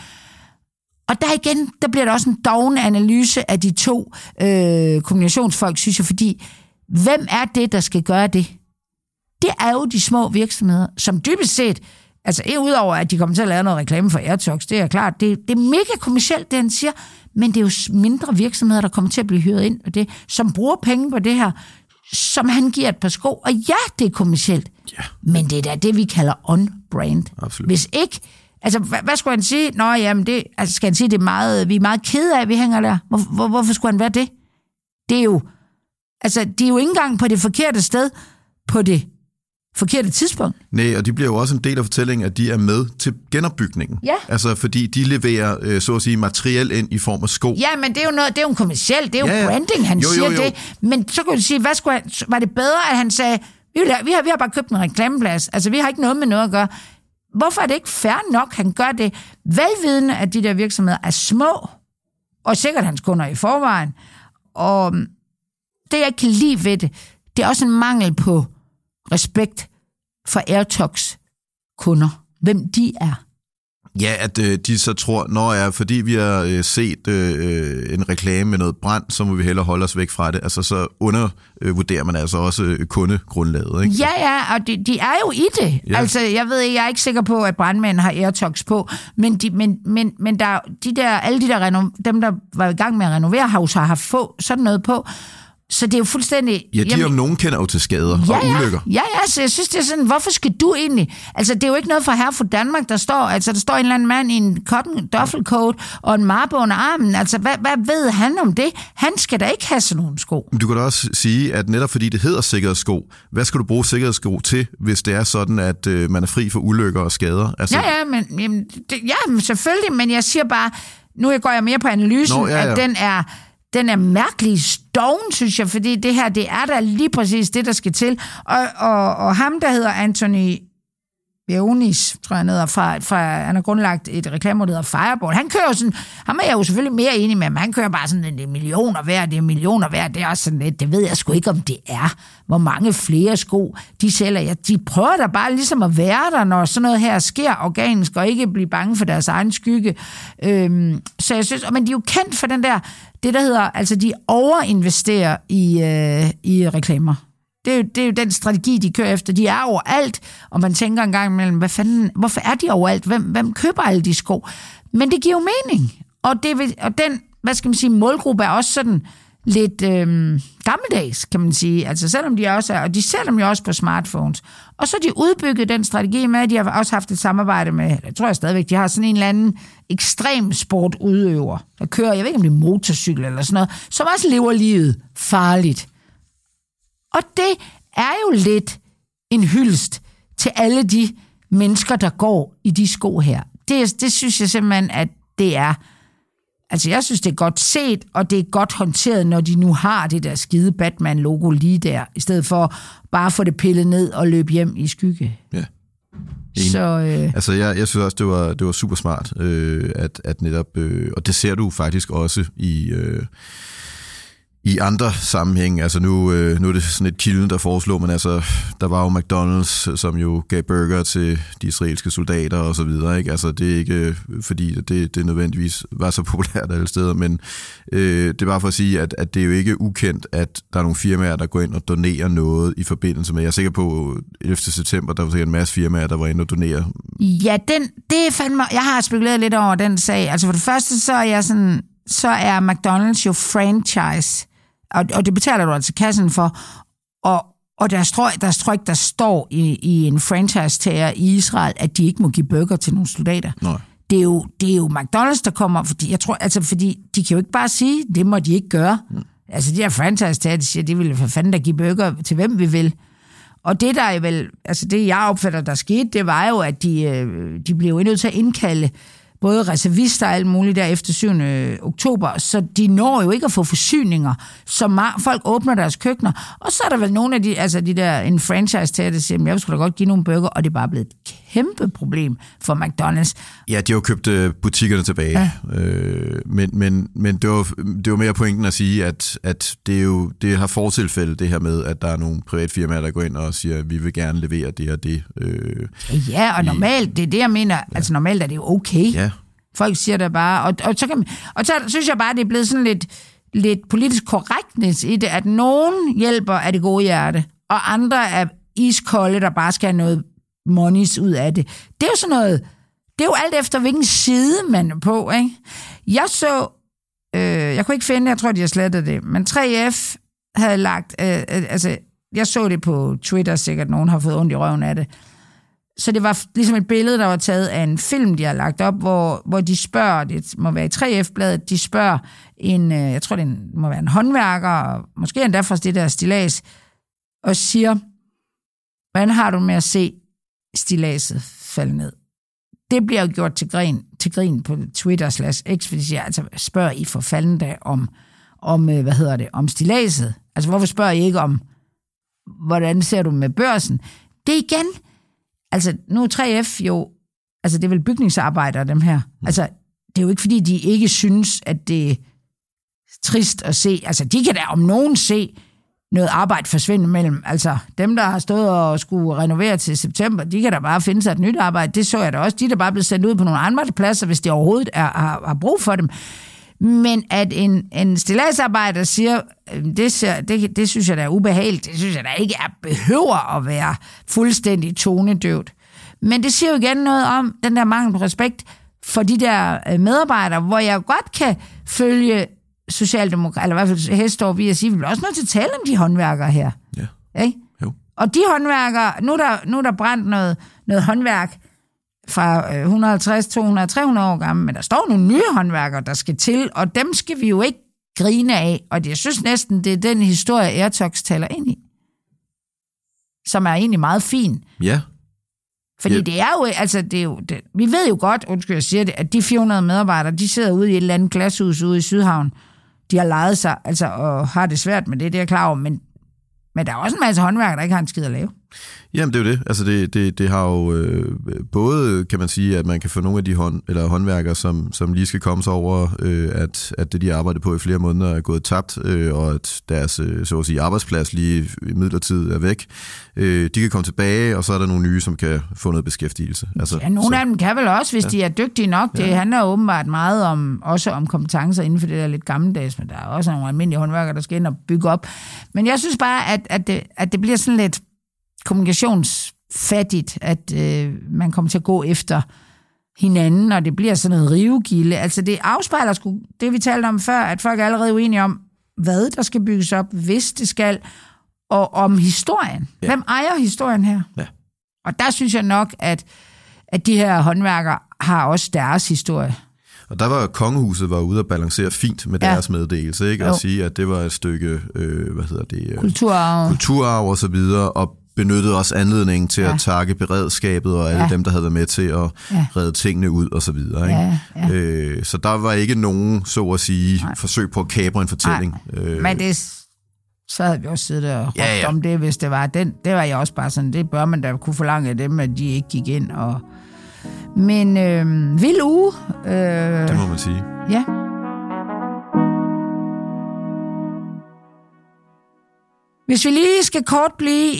Og der bliver der også en doven analyse af de to kommunikationsfolk, synes jeg, fordi hvem er det, der skal gøre det? Det er jo de små virksomheder, som dybest set, altså udover at de kommer til at lave noget reklame for AirTalks, det er klart, det er mega kommercielt, det han siger, men det er jo mindre virksomheder, der kommer til at blive hyret ind, og det, som bruger penge på det her, som han giver et par sko, og ja, det er kommercielt, men det er da det, vi kalder on-brand.
Absolut.
Hvis ikke, altså hvad skulle han sige? Nå, jamen, skal han sige, vi er meget kede af, at vi hænger der. Hvorfor skulle han være det? Det er jo, altså, de er jo ikke engang på det forkerte sted, på det forkerte tidspunkt.
Nej, og de bliver jo også en del af fortællingen, at de er med til genopbygningen.
Ja.
Altså, fordi de leverer, så at sige, materiel ind i form af sko.
Ja, men det er jo noget, det er jo kommercielt, det er jo branding, han siger det. Men så kunne du sige, var det bedre, at han sagde, vi har bare købt en reklameplads, altså vi har ikke noget med noget at gøre. Hvorfor er det ikke fair nok, han gør det? Velvidende, at de der virksomheder er små, og sikkert hans kunder i forvejen. Og det, jeg kan lide ved det, det er også en mangel på respekt for AirTalks kunder. Hvem de er.
Ja, at de så tror, fordi vi har set en reklame med noget brand, så må vi hellere holde os væk fra det. Altså så undervurderer man altså også kundegrundlaget, ikke?
Ja, og de er jo i det. Ja. Altså, jeg er ikke sikker på, at brandmænd har AirTalks på, men der, dem, der var i gang med at renovere, har få sådan noget på. Så det er jo fuldstændig...
Ja, de om nogen kender jo til skader og ulykker.
Ja, så jeg synes, det er sådan, hvorfor skal du egentlig... Altså, det er jo ikke noget for Herre for Danmark, der står en eller anden mand i en cotton duffelcoat og en mappe under armen. Altså, hvad ved han om det? Han skal da ikke have sådan nogle sko.
Du kan da også sige, at netop fordi det hedder sikkerhedssko, hvad skal du bruge sikkerhedssko til, hvis det er sådan, at man er fri for ulykker og skader? Altså...
Men selvfølgelig, men jeg siger bare... Nu går jeg mere på analysen, at den er mærkelig doven, synes jeg, fordi det her, det er da lige præcis det, der skal til. Og ham, der hedder Anthony Beonis, tror jeg, han har grundlagt et reklame, der hedder Fireball. Han kører sådan, ham er jeg jo selvfølgelig mere enig med, men han kører bare sådan, det er millioner værd, det er også sådan lidt, det ved jeg sgu ikke, om det er. Hvor mange flere sko de sælger. Ja, de prøver da bare ligesom at være der, når sådan noget her sker organisk, og ikke blive bange for deres egen skygge. Så jeg synes, men de er jo kendt for det der hedder, altså de overinvesterer i reklamer. Det er jo den strategi, de kører efter. De er overalt, og man tænker en gang imellem, hvorfor er de overalt? Hvem køber alle de sko? Men det giver jo mening. Og den, hvad skal man sige, målgruppe er også sådan lidt gammeldags, kan man sige. Altså selvom de også er, og de sælger dem jo også på smartphones. Og så de udbygget den strategi med, at de har også haft et samarbejde med, jeg tror jeg stadigvæk, de har sådan en eller anden ekstrem sportudøver, der kører, jeg ved ikke om det er motorcykel eller sådan noget, som også lever livet farligt. Og det er jo lidt en hyldest til alle de mennesker, der går i de sko her. Det synes jeg simpelthen, at det er. Altså, jeg synes, det er godt set, og det er godt håndteret, når de nu har det der skide Batman-logo lige der, i stedet for bare at få det pillet ned og løbe hjem i skygge.
Ja.
Så,
altså, jeg synes også, det var super smart, at netop, og det ser du faktisk også i andre sammenhæng. Altså nu er det sådan et kilden, der foreslår, men altså, der var jo McDonald's, som jo gav burger til de israelske soldater og så videre, ikke? Altså, det er ikke fordi, det nødvendigvis var så populært alle steder, men det er bare for at sige, at det er jo ikke ukendt, at der er nogle firmaer, der går ind og donerer noget i forbindelse med, jeg er sikker på 11. september, der var sikkert en masse firmaer, der var inde og donere.
Ja, det er fandme, jeg har spekuleret lidt over den sag. Altså for det første, så er jeg sådan, så er McDonald's jo franchise, og det betaler du altså kassen for, og der står i en franchise-tager i Israel, at de ikke må give burger til nogle soldater.
Nej.
Det er jo McDonald's, der kommer, fordi de kan jo ikke bare sige, det må de ikke gøre. Altså de her franchise-tager, de siger, de vil for fanden der give burger til hvem vi vil. Og det der er vel, altså det jeg opfatter, der skete, det var jo, at de blev jo nødt til at indkalde både reservister og alt muligt der efter 7. oktober, så de når jo ikke at få forsyninger, så folk åbner deres køkkener, og så er der vel nogle af de der en franchise-tager, der siger, jeg skulle da godt give nogle burger, og det er bare blevet et kæmpe problem for McDonald's.
Ja, de har jo købt butikkerne tilbage, ja. Men det var mere pointen at sige, at det har fortilfælde det her med, at der er nogle privatfirmaer, der går ind og siger, vi vil gerne levere det og det.
Ja, og normalt, det er det, jeg mener, altså normalt er det jo okay.
Ja.
Folk siger det bare, og så synes jeg bare, det er blevet sådan lidt politisk korrektness i det, at nogen hjælper af det gode hjerte, og andre er iskolde, der bare skal have noget monies ud af det. Det er jo sådan noget, det er jo alt efter, hvilken side man er på, ikke? Jeg kunne ikke finde, jeg tror, de har slettet det, men 3F havde lagt, jeg så det på Twitter, sikkert nogen har fået ondt i røven af det. Så det var ligesom et billede, der var taget af en film, de har lagt op, hvor de spørger, det må være i 3F-bladet, de spørger jeg tror det må være en håndværker, måske endda fra det der stillads, og siger, hvordan har du med at se stilladset falde ned? Det bliver jo gjort til grin på Twitter/X, fordi jeg altså spørger I for fanden da om stilladset. Altså hvorfor spørger I ikke om, hvordan ser du med børsen? Det er igen, altså nu er 3F jo, altså det er vel bygningsarbejdere dem her. Altså det er jo ikke fordi, de ikke synes, at det er trist at se. Altså de kan da om nogen se noget arbejde forsvinde mellem. Altså dem, der har stået og skulle renovere til september, de kan da bare finde sig et nyt arbejde. Det så jeg da også. De er da bare blevet sendt ud på nogle andre pladser, hvis de overhovedet har brug for dem. Men at en stilladsarbejder siger, det synes jeg da er ubehageligt. Det synes jeg da ikke behøver at være fuldstændig tonedøvt. Men det siger jo igen noget om den der mangel på respekt for de der medarbejdere, hvor jeg godt kan følge socialdemokrater, eller i hvert fald Hestorp, vi sige, vi bliver også nødt til at tale om de håndværkere her.
Ja.
Okay?
Jo.
Og de håndværkere, nu er der brændt noget håndværk fra 150, 200, 300 år gammel, men der står nogle nye håndværkere, der skal til, og dem skal vi jo ikke grine af, og jeg synes næsten, det er den historie, Airtox taler ind i, som er egentlig meget fin.
Ja.
Fordi det er jo, altså vi ved jo godt, undskyld jeg siger det, at de 400 medarbejdere, de sidder ude i et eller andet glashus ude i Sydhavn, de har lejet sig, altså, og har det svært med det er jeg klar over, men der er også en masse håndværkere, der ikke har en skid at lave. Jamen,
det er jo det. Altså, det har jo både, kan man sige, at man kan få nogle af de håndværkere, som lige skal komme sig over, at det, de arbejder på i flere måneder, er gået tabt, og at deres, så at sige, arbejdsplads lige i midlertid er væk. De kan komme tilbage, og så er der nogle nye, som kan få noget beskæftigelse. Altså,
ja, nogle af dem kan vel også, hvis de er dygtige nok. Det handler åbenbart meget om kompetencer inden for det der lidt gammeldags, men der er også nogle almindelige håndværkere, der skal ind og bygge op. Men jeg synes bare, at det bliver sådan lidt kommunikationsfattigt, at man kommer til at gå efter hinanden, og det bliver sådan noget rivegilde. Altså det afspejler sgu det, vi talte om før, at folk er allerede uenige om, hvad der skal bygges op, hvis det skal, og om historien. Ja. Hvem ejer historien her? Ja. Og der synes jeg nok, at de her håndværkere har også deres historie.
Og der var kongehuset ude at balancere fint med deres meddelelse, ikke? Og sige, at det var et stykke, kulturarv og så videre, og benyttede også anledningen til at takke beredskabet og alle dem, der havde været med til at redde tingene ud og så videre. Ikke? Ja. Så der var ikke nogen, så at sige, forsøg på at kapre en fortælling.
Men så havde vi også siddet og råbt om det, hvis det var. Det var jeg også bare sådan, det bør man da kunne forlange af dem, at de ikke gik ind. Men vild uge.
Det må man sige.
Ja. Hvis vi lige skal kort blive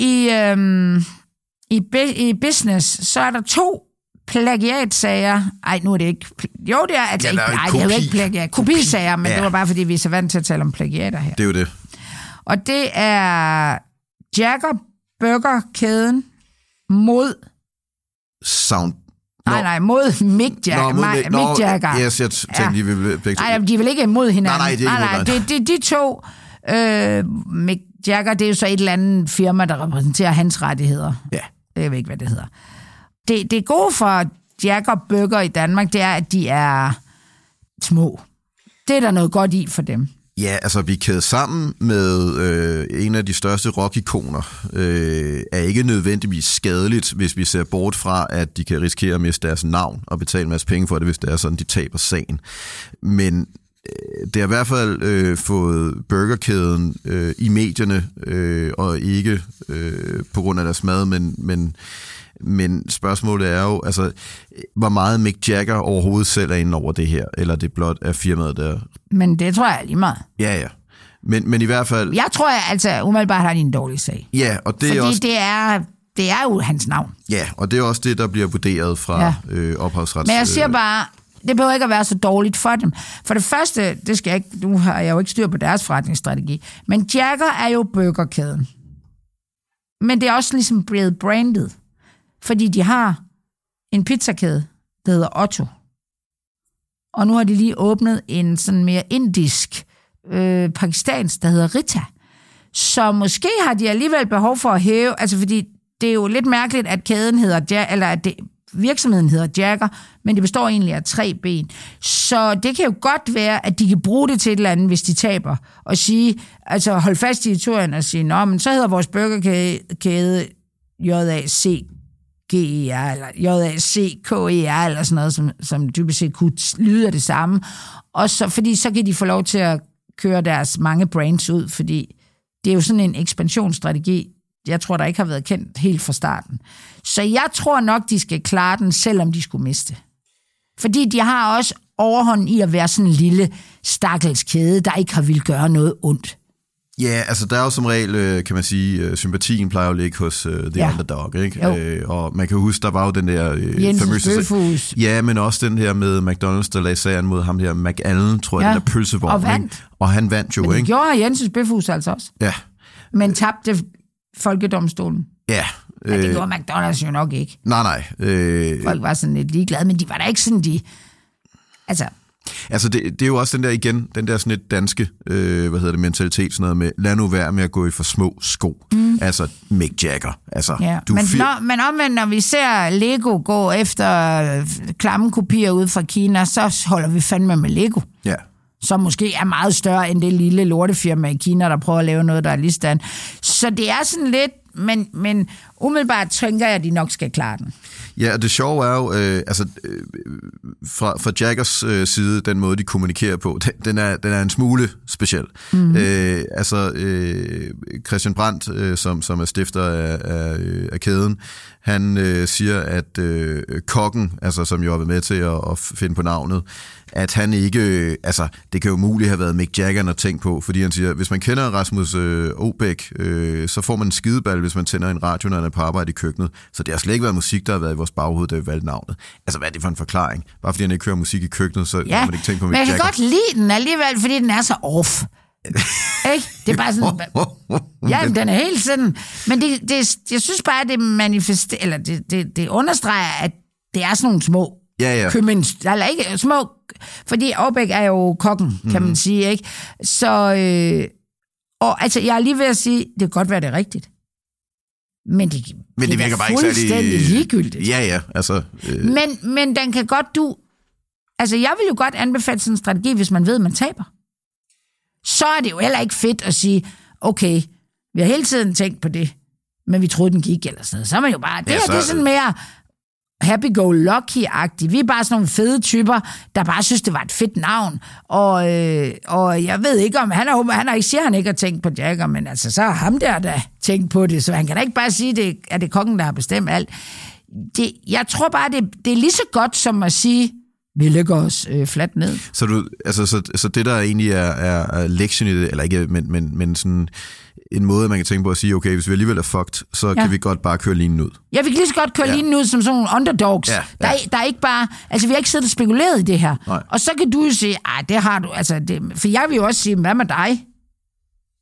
i business, så er der 2 plagiatsager. Ej, nu er det ikke... Jo, det er altså ikke... Nej, det er jo ikke plagiat. Kopisager, men det var bare, fordi vi er så vant til at tale om plagiater her.
Det er jo det.
Og det er Jacker Burger-kæden mod... Nej, mod Mick Jagger. Mick Jagger.
Yes, jeg tænkte lige, vi begge to.
Nej, de er vel ikke imod hinanden.
Nej, det er ikke
de to... Mick Jagger, det er jo så et eller andet firma, der repræsenterer hans rettigheder.
Ja.
Jeg ved ikke, hvad det hedder. Det gode for Jagger-bøger i Danmark, det er, at de er små. Det er der noget godt i for dem.
Ja, altså vi kæder sammen med en af de største rockikoner, er ikke nødvendigvis skadeligt, hvis vi ser bort fra, at de kan risikere at miste deres navn og betale en masse penge for det, hvis det er sådan, de taber sagen. Men det har i hvert fald fået burgerkæden i medierne, og ikke på grund af deres mad, men spørgsmålet er jo, altså, hvor meget Mick Jagger overhovedet selv er inde over det her, eller det blot er firmaet, der...
Men det tror jeg lige meget.
Ja. Men i hvert fald...
Jeg tror, altså, umiddelbart har de en dårlig sag.
Ja, og det er også...
det er jo hans navn.
Ja, og det er også det, der bliver vurderet fra ophavsrets...
Men jeg siger bare, det behøver ikke at være så dårligt for dem. For det første, det skal jeg ikke, nu har jeg jo ikke styr på deres forretningsstrategi, men Jagger er jo burgerkæden. Men det er også ligesom blevet brandet. Fordi de har en pizzakæde, der hedder Otto. Og nu har de lige åbnet en sådan mere indisk pakistansk, der hedder Rita. Så måske har de alligevel behov for at hæve, altså fordi det er jo lidt mærkeligt, at kæden hedder, eller at virksomheden hedder Jagger, men det består egentlig af 3 ben. Så det kan jo godt være, at de kan bruge det til et eller andet, hvis de taber, og sige, altså holde fast i historien og sige, nå, men så hedder vores burgerkæde JACGER, eller JACKER, eller sådan noget, som dybest set kunne lyde af det samme. Og så, fordi så kan de få lov til at køre deres mange brands ud, fordi det er jo sådan en ekspansionsstrategi, jeg tror, der ikke har været kendt helt fra starten. Så jeg tror nok, de skal klare den, selvom de skulle miste. Fordi de har også overhånden i at være sådan en lille stakkelskæde, der ikke har ville gøre noget ondt.
Ja, altså der er jo som regel, kan man sige, sympatien plejer jo at ligge hos The Underdog, ikke? Og man kan huske, der var jo den der
famøse Bøfhus.
Ja, men også den her med McDonald's, der lagde sagen mod ham her, McAllen, tror jeg, den der pølsevogn.
Og vandt.
Og han vandt jo,
men
ikke?
Men det gjorde Jensens Bøfhus altså også.
Ja.
Men tabte Folkedomstolen.
Ja.
Men det gjorde McDonald's jo nok ikke.
Nej.
Folk var sådan lidt ligeglade, men de var da ikke sådan,
Altså, det er jo også den der sådan lidt danske, mentalitet, sådan noget med, lad nu være med at gå i for små sko. Altså, Mick Jagger. Altså,
ja. Men omvendt, når vi ser Lego gå efter klamme kopier ud fra Kina, så holder vi fandme med Lego.
Ja.
Som måske er meget større end det lille lortefirma i Kina, der prøver at lave noget, der er lige stand. Så det er sådan lidt, men umiddelbart tænker jeg, at de nok skal klare den.
Ja, og det sjove er jo, fra Jaggers side, den måde, de kommunikerer på, den er en smule speciel. Christian Brandt, som er stifter af kæden, han siger, at kokken, altså, som jo har været med til at finde på navnet, at han ikke, det kan jo muligt have været Mick Jagger at tænke på, fordi han siger, hvis man kender Rasmus Obæk, så får man en skideball, hvis man tænder en radio, når han er på arbejde i køkkenet. Så det har slet ikke været musik, der har været i vores baghoved, da vi valgte navnet. Altså, hvad er det for en forklaring? Bare fordi han ikke hører musik i køkkenet, så kan man ikke tænke på Mick Jagger.
Men jeg kan godt lide den alligevel, fordi den er så off. Ikke? Det er bare sådan... Ja, den er helt sådan... Men jeg synes bare, det manifesterer, eller det understreger, at det er sådan nogle små købmænds... Eller ikke små... Fordi Aarbæk er jo kokken, kan man sige, ikke? Så... og altså, jeg er lige ved at sige, det kan godt være, det er rigtigt. Men det
virker bare ikke
fuldstændig ligegyldigt.
Ja, altså...
Men den kan godt Altså, jeg vil jo godt anbefale sådan en strategi, hvis man ved, at man taber. Så er det jo heller ikke fedt at sige, okay, vi har hele tiden tænkt på det, men vi troede, den gik eller sådan noget. Så er man jo bare... Det er sådan mere happy-go-lucky-agtigt. Vi er bare sådan nogle fede typer, der bare synes, det var et fedt navn. Og jeg ved ikke, om han siger, han ikke har tænkt på Jagger, men altså, så har ham der tænkt på det, så han kan da ikke bare sige, at det er kongen, der har bestemt alt. Jeg tror bare, det er lige så godt som at sige, vi lægger os fladt ned.
Så det, der egentlig er lektion i det, eller ikke, men sådan en måde, man kan tænke på at sige, okay, hvis vi alligevel er fucked, så kan vi godt bare køre linen ud.
Ja, vi kan lige så godt køre linen ud som sådan nogle underdogs. Ja. Der er ikke bare... Altså, vi har ikke siddet og spekuleret i det her.
Nej.
Og så kan du jo sige, det har du... Altså, for jeg vil jo også sige, hvad med dig?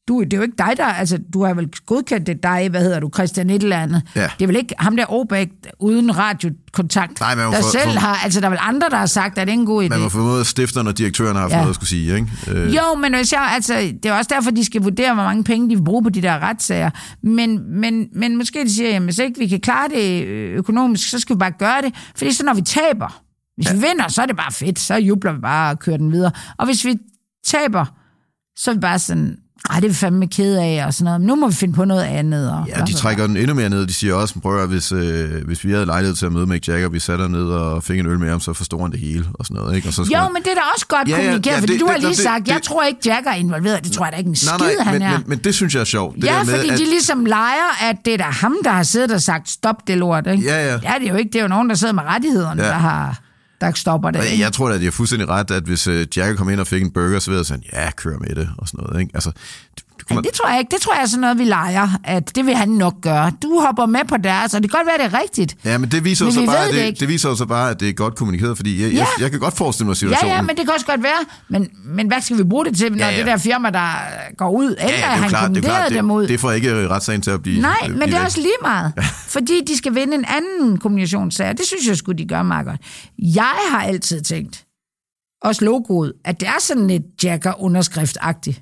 det er jo ikke dig, der... Altså, du har vel godkendt det dig, Christian et eller andet.
Ja.
Det er vel ikke ham der Obæk uden radiokontakt, der selv har... Altså, der er vel andre, der har sagt, at det er en god idé.
Man må formode, at stifteren og direktøren har haft noget at skulle sige, ikke?
Jo, men hvis det er også derfor, de skal vurdere, hvor mange penge de vil bruge på de der retssager. Men måske de siger, jamen, hvis ikke vi kan klare det økonomisk, så skal vi bare gøre det. Fordi så når vi taber, hvis vi vinder, så er det bare fedt. Så jubler vi bare og kører den videre. Og hvis vi taber, så er vi bare sådan... det er vi fandme ked af, og sådan noget. Men nu må vi finde på noget andet.
Og de trækker den endnu mere ned. De siger også, prøv at hvis vi havde lejlighed til at møde Mick Jagger, vi satte ned og fik en øl med ham, så forstår han det hele, og sådan noget. Ikke? Og så
men det er da også godt kommunikeret, fordi du har lige sagt, jeg tror ikke, Jagger er involveret. Det tror jeg da ikke en skid, han er.
Men det synes jeg er sjovt. Det
der med, fordi de ligesom leger, at det er da ham, der har siddet og sagt, stop det lort. Ikke?
Ja.
Det er det jo ikke. Det er jo nogen, der sidder med rettighederne, der stopper det.
Jeg tror da, at de har fuldstændig ret, at hvis Jagger kom ind og fik en burger, så ved jeg sådan, kør med det, og sådan noget. Ikke? Altså,
det tror jeg ikke. Det tror jeg er sådan noget, vi leger, at det vil han nok gøre. Du hopper med på deres, og det kan godt være, det er rigtigt.
Ja, men det viser jo så bare, det viser jo så bare, at det er godt kommunikeret, fordi jeg kan godt forestille mig situationen.
Ja, men det kan også godt være. Men hvad skal vi bruge det til, når det der firma, der går ud, eller han kommenterede dem ud?
Det får ikke retssagen til at blive...
Nej, men det er også lige meget. Fordi de skal vinde en anden kommunikationssag, det synes jeg skulle de gøre meget godt. Jeg har altid tænkt, også logoet, at det er sådan lidt Jagger-underskrift-agtigt.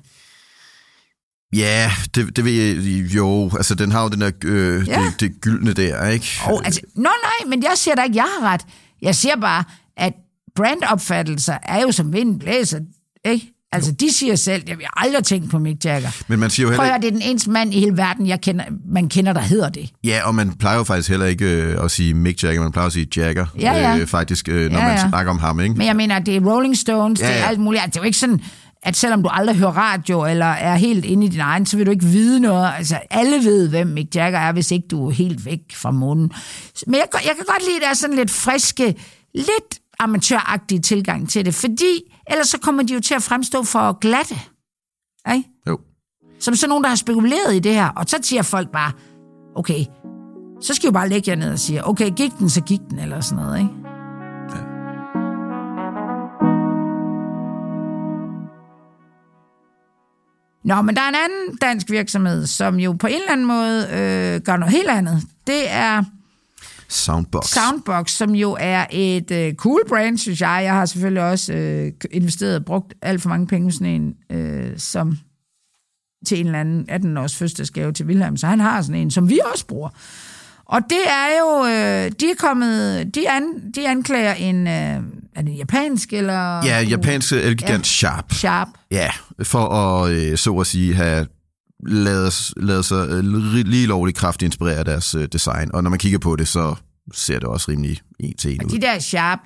Ja, det vil jeg jo. Altså, den har jo den der det gyldne der, ikke?
Nej, men jeg siger da ikke, jeg har ret. Jeg siger bare, at brandopfattelser er jo som vinden blæser, ikke? Altså, de siger selv, jeg har aldrig tænkt på Mick Jagger.
Men man siger jo heller ikke...
det er den eneste mand i hele verden, man kender, der hedder det.
Ja, og man plejer jo faktisk heller ikke at sige Mick Jagger, man plejer at sige Jagger, faktisk, når man snakker om ham, ikke?
Men jeg mener, det er Rolling Stones, det er alt muligt. Altså, det er jo ikke sådan, at selvom du aldrig hører radio, eller er helt inde i din egen, så vil du ikke vide noget. Altså, alle ved, hvem Mick Jagger er, hvis ikke du er helt væk fra munden. Men jeg kan godt lide, at der er sådan lidt friske, lidt amatøragtige tilgang til det, fordi ellers så kommer de jo til at fremstå for glatte. Ikke?
Jo.
Som sådan nogen, der har spekuleret i det her, og så siger folk bare, okay, så skal I jo bare lægge jer ned og sige, okay, gik den, så gik den, eller sådan noget, ikke?
Ja.
Nå, men der er en anden dansk virksomhed, som jo på en eller anden måde gør noget helt andet. Det er Soundbox, som jo er et cool brand, synes jeg. Jeg har selvfølgelig også investeret og brugt alt for mange penge sådan en, som til en eller anden 18-års fødselsdagsgave til Wilhelm, så han har sådan en, som vi også bruger. Og det er jo, de anklager en, er det japansk, eller?
Ja, japansk elegant Sharp.
Sharp.
Ja, for at, så at sige, have lavet sig lige lovligt kraftigt inspirere deres design. Og når man kigger på det, så ser det også rimelig en til en ud.
De der Sharp,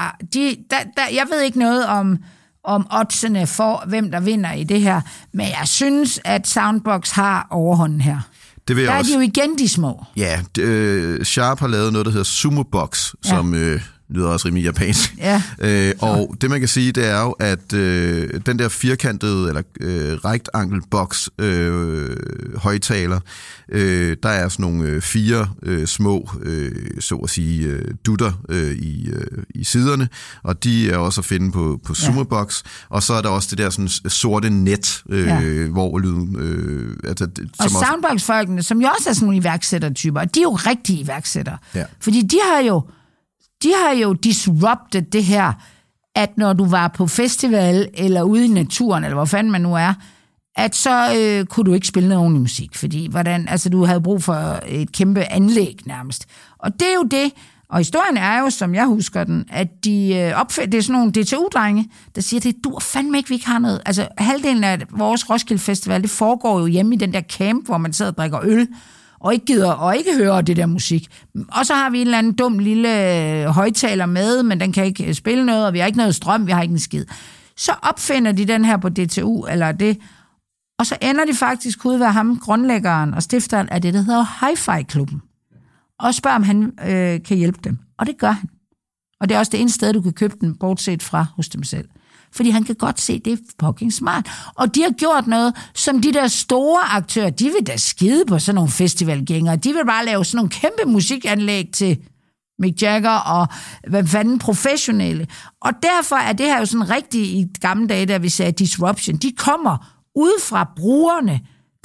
jeg ved ikke noget om oddsene for, hvem der vinder i det her, men jeg synes, at Soundbox har overhånden her.
Det der
er de jo igen de små.
Ja, Sharp har lavet noget, der hedder Sumo Box, som lyder også rimelig japansk. Ja. Og det man kan sige, det er jo, at den der firkantede eller rektangel box højtaler, der er sådan nogle 4 små, så at sige, dutter i siderne, og de er også at finde på Sumo Box. Og så er der også det der sådan sorte net, hvor lyden...
og Soundbox-folkene, som jo også er sådan nogle iværksættertyper, og de er jo rigtige iværksættere. Ja. Fordi de har jo disrupted det her, at når du var på festival, eller ude i naturen, eller hvor fanden man nu er, at så kunne du ikke spille noget ordentlig musik, fordi du havde brug for et kæmpe anlæg nærmest. Og det er jo det, og historien er jo, som jeg husker den, at det er sådan nogle DTU-drenge, der siger, det dur fandme ikke, vi ikke har noget. Altså halvdelen af vores Roskilde Festival, det foregår jo hjemme i den der camp, hvor man sidder og drikker øl, og ikke gider og ikke hører det der musik. Og så har vi en eller anden dum lille højtaler med, men den kan ikke spille noget, og vi har ikke noget strøm, vi har ikke en skid. Så opfinder de den her på DTU, eller det, og så ender de faktisk ud ved ham, grundlæggeren og stifteren af det, der hedder Hi-Fi-klubben, og spørger, om han kan hjælpe dem. Og det gør han. Og det er også det eneste sted, du kan købe den, bortset fra hos dem selv. Fordi han kan godt se, det er fucking smart. Og de har gjort noget, som de der store aktører, de vil da skide på sådan nogle festivalgængere. De vil bare lave sådan nogle kæmpe musikanlæg til Mick Jagger og hvad fanden professionelle. Og derfor er det her jo sådan rigtig i gamle dage, der vi sagde disruption. De kommer ud fra brugerne,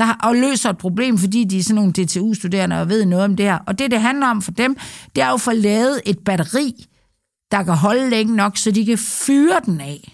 og løser et problem, fordi de er sådan nogle DTU-studerende og ved noget om det her. Og det handler om for dem, det er jo at få lavet et batteri, der kan holde længe nok, så de kan fyre den af.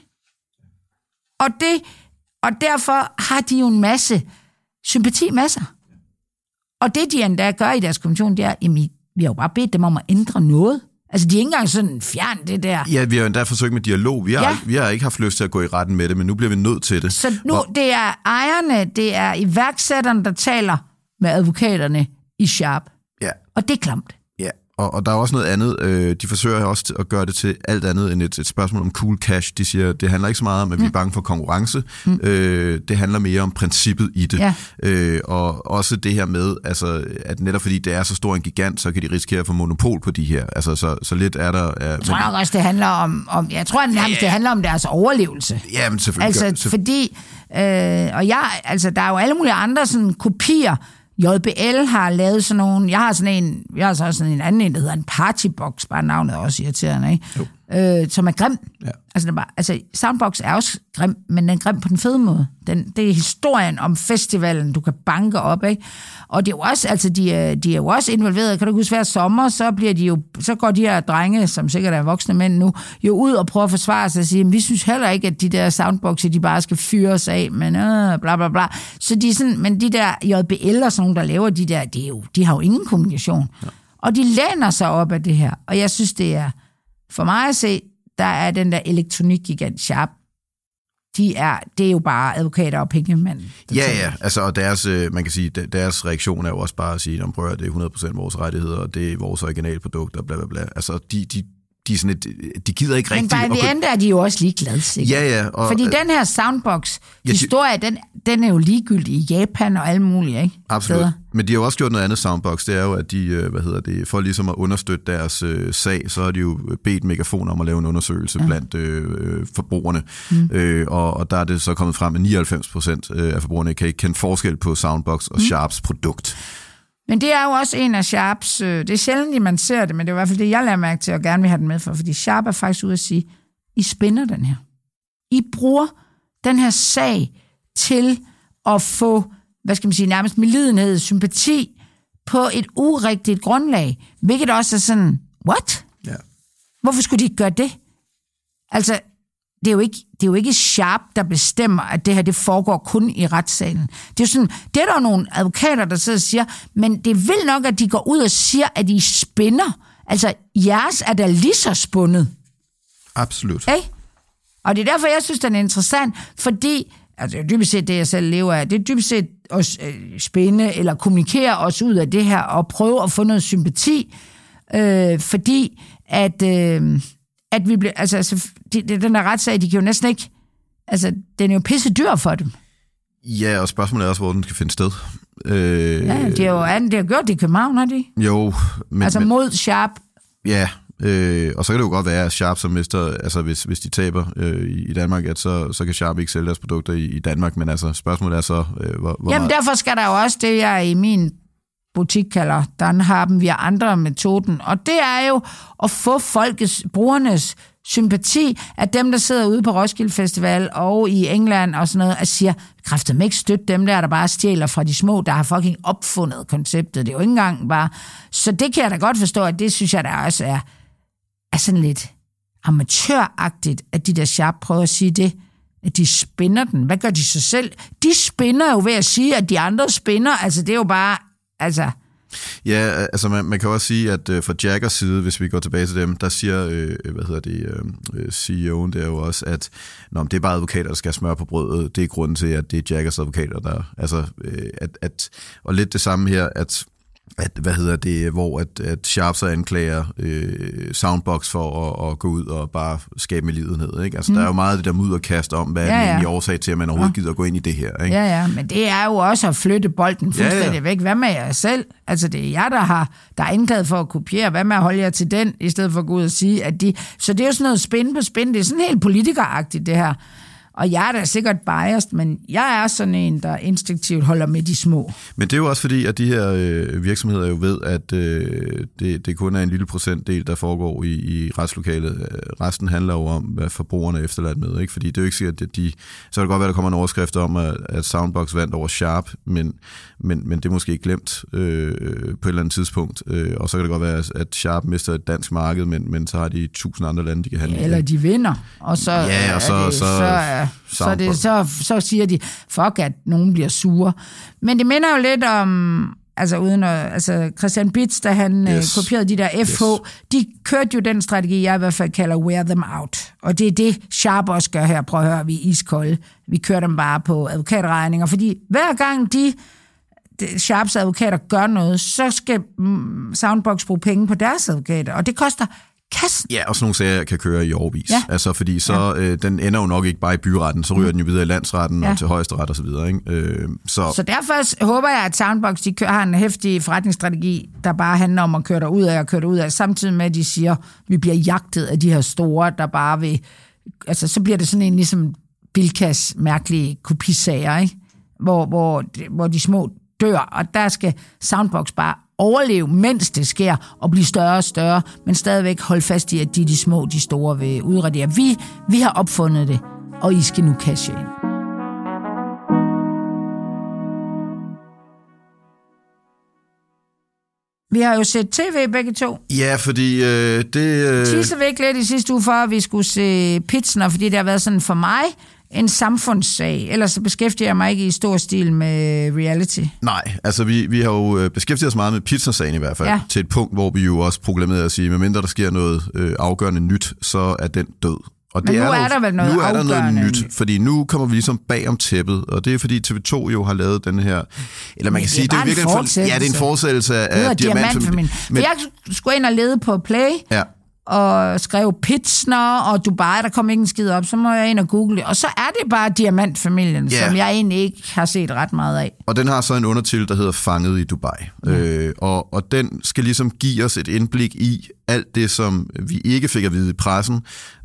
Og derfor har de jo en masse sympatimasser. Og det, de endda gør i deres kommission, det er, jamen, vi har jo bare bedt dem om at ændre noget. Altså, de er ikke engang sådan fjern det der.
Ja, vi har jo endda forsøgt med dialog. Vi har ikke haft lyst til at gå i retten med det, men nu bliver vi nødt til det.
Så nu, det er ejerne, det er iværksætterne, der taler med advokaterne i Sharp.
Ja.
Og det er klamt.
Ja, og der er også noget andet. De forsøger også at gøre det til alt andet end et spørgsmål om cool cash. De siger, det handler ikke så meget om, at vi er bange for konkurrence. Det handler mere om princippet i det. Ja. Og også det her med, altså, at netop fordi det er så stor en gigant, så kan de risikere at få monopol på de her. Altså, så lidt er der...
Jeg tror nok også, det handler om jeg tror nærmest, det handler om deres overlevelse.
Ja, men selvfølgelig.
Altså, fordi... der er jo alle mulige andre sådan kopier. JBL har lavet sådan nogle... Jeg har så sådan en anden, der hedder en Partybox, bare navnet er også irriterende, ikke? Som er grim. Ja. Soundbox er også grim, men den er grim på den fede måde. Det er historien om festivalen, du kan banke op, ikke? Og det er jo også, de er jo også involveret. Kan du huske, hver sommer, så går de her drenge, som sikkert er voksne mænd nu, jo ud og prøver at forsvare sig og sige, vi synes heller ikke, at de der soundboxer, de bare skal fyres af, men bla bla bla. Så de sådan, men de der JBL og sådan nogle, der laver de der, de har jo ingen kommunikation. Ja. Og de læner sig op af det her. Og jeg synes, det er, for mig at se, der er den der elektronikgigant Sharp. Det er jo bare advokater og pengemænd.
Ja, altså, og deres, man kan sige, deres reaktion er jo også bare at sige, at det er 100% vores rettigheder, og det er vores originalprodukter, bla bla bla. Altså, de er sådan de gider ikke rigtigt.
Men by the end er de jo også ligeglade, sikkert.
Ja.
Fordi den her soundbox-historie, den er jo ligegyldig i Japan og alle mulige, ikke?
Absolut. Steder. Men de har jo også gjort noget andet soundbox. Det er jo, at de, for ligesom at understøtte deres sag, så har de jo bedt Megafon om at lave en undersøgelse blandt forbrugerne. Og der er det så kommet frem, at 99% af forbrugerne kan ikke kende forskel på soundbox og Sharps produkt.
Men det er jo også en af Sharps... Det er sjældent, at man ser det, men det er i hvert fald det, jeg lader mærke til, og gerne vil have den med for. Fordi Sharp er faktisk ude at sige, I spænder den her. I bruger den her sag til at få, nærmest medlidenhed, sympati på et urigtigt grundlag. Hvilket også er sådan, what?
Ja.
Hvorfor skulle de ikke gøre det? Altså, det er jo ikke Sharp, der bestemmer, at det her det foregår kun i retssalen. Det er jo sådan, det er der nogle advokater, der sidder og siger, men det er vildt nok, at de går ud og siger, at de spænder. Altså, jeres er da lige så spundet.
Absolut.
Okay? Og det er derfor, jeg synes, den er interessant, fordi, altså dybest set det, jeg selv lever af, det er dybest set at spænde eller kommunikere os ud af det her, og prøve at få noget sympati, fordi at vi bliver, den der retssag, de kan jo næsten ikke, altså, den er jo pisse dyr for dem.
Ja, og spørgsmålet er også, hvor den skal finde sted.
De har gjort det i København, har de?
Jo. Men,
mod Sharp.
Ja, og så kan det jo godt være, at Sharp så mister, altså hvis de taber i Danmark, at så kan Sharp ikke sælge deres produkter i Danmark, men altså spørgsmålet er så, hvor
Jamen derfor skal der jo også det, jeg i min butik kalder, den har dem via andre metoden, og det er jo at få brugernes sympati, at dem, der sidder ude på Roskilde Festival og i England og sådan noget, at siger, kræftedeme ikke støtte dem der bare stjæler fra de små, der har fucking opfundet konceptet. Det er jo ikke engang bare... Så det kan jeg da godt forstå, at det synes jeg da også er sådan lidt amatøragtigt, at de der Sharp prøver at sige det, at de spinner den. Hvad gør de så selv? De spinner jo ved at sige, at de andre spinner. Altså, det er jo bare... Altså...
Ja, altså man kan også sige, at fra Jaggers side, hvis vi går tilbage til dem, der siger, CEO'en der jo også, at det er bare advokater, der skal smøre på brødet. Det er grunden til, at det er Jaggers advokater, der... Altså, og lidt det samme her, hvor Sharp så anklager Soundbox for at gå ud og bare skabe med lidenhed, ikke? Altså, der er jo meget af det der mudderkast om, hvad er den egentlig årsag til, at man overhovedet gider at gå ind i det her, ikke?
Ja, men det er jo også at flytte bolden fuldstændig væk. Hvad med jer selv? Altså, det er jer, der er indklaget for at kopiere. Hvad med at holde jer til den, i stedet for at gå ud og sige, at de... Så det er jo sådan noget spin på spin. Det er sådan helt politikeragtigt, det her. Og jeg er da sikkert biased, men jeg er sådan en, der instinktivt holder med de små.
Men det er jo også fordi, at de her virksomheder jo ved, at det kun er en lille procentdel, der foregår i retslokalet. Resten handler jo om, hvad forbrugerne er efterladt med. Ikke? Fordi det er jo ikke sikkert, at så kan det godt være, at der kommer en overskrift om, at Soundbox vandt over Sharp, men det er måske glemt på et eller andet tidspunkt. Og så kan det godt være, at Sharp mister et dansk marked, men så har de 1000 andre lande, de kan handle.
Eller de vinder, og så, så siger de, fuck, at nogen bliver sure. Men det minder jo lidt om, Christian Bitz, da han kopierede de der FH, de kørte jo den strategi, jeg i hvert fald kalder wear them out. Og det er det, Sharp også gør her. Prøv at høre, vi er iskolde. Vi kører dem bare på advokatregninger, fordi hver gang Sharps advokater gør noget, så skal Soundbox bruge penge på deres advokater, og det koster kassen.
Ja, og sådan nogle sager kan køre i årevis. Ja. Altså, fordi så den ender jo nok ikke bare i byretten, så ryger den jo videre i landsretten og til højesteret og så videre. Ikke? Så derfor håber jeg, at Soundbox har en heftig forretningsstrategi, der bare handler om at køre derud af og køre derud af, samtidig med, at de siger, at vi bliver jagtet af de her store, der bare vil... Altså, så bliver det sådan en ligesom Bilkas mærkelige kopisager, ikke? Hvor de små dør, og der skal Soundbox bare overleve, mens det sker, og blive større og større, men stadigvæk holde fast i, at de små, de store vil udradere. Vi har opfundet det, og I skal nu cashe ind. Vi har jo set tv begge to. Ja, fordi det...
Teaser vi ikke lidt i sidste uge for, at vi skulle se Pitsner, fordi det har været sådan for mig en samfundssag. Ellers så beskæftiger jeg mig ikke i stor stil med reality.
Nej, altså vi har jo beskæftiget os meget med Pitsner-sagen i hvert fald, til et punkt, hvor vi jo også proklamerede at sige, medmindre der sker noget afgørende nyt, så er den død. Og
men
det
nu er der vel noget afgørende.
Nu er der noget nyt, fordi nu kommer vi ligesom bag om tæppet, og det er fordi TV2 jo har lavet den her, eller man kan sige, det er virkelig det er en fortsættelse af Diamantfamilien.
Men jeg skulle ind og lede på Play, og skrev Pitsner og Dubai, der kom ikke en skid op, så må jeg ind og google det. Og så er det bare Diamantfamilien, som jeg egentlig ikke har set ret meget af.
Og den har så en undertitel, der hedder Fanget i Dubai. Og den skal ligesom give os et indblik i alt det, som vi ikke fik at vide i pressen.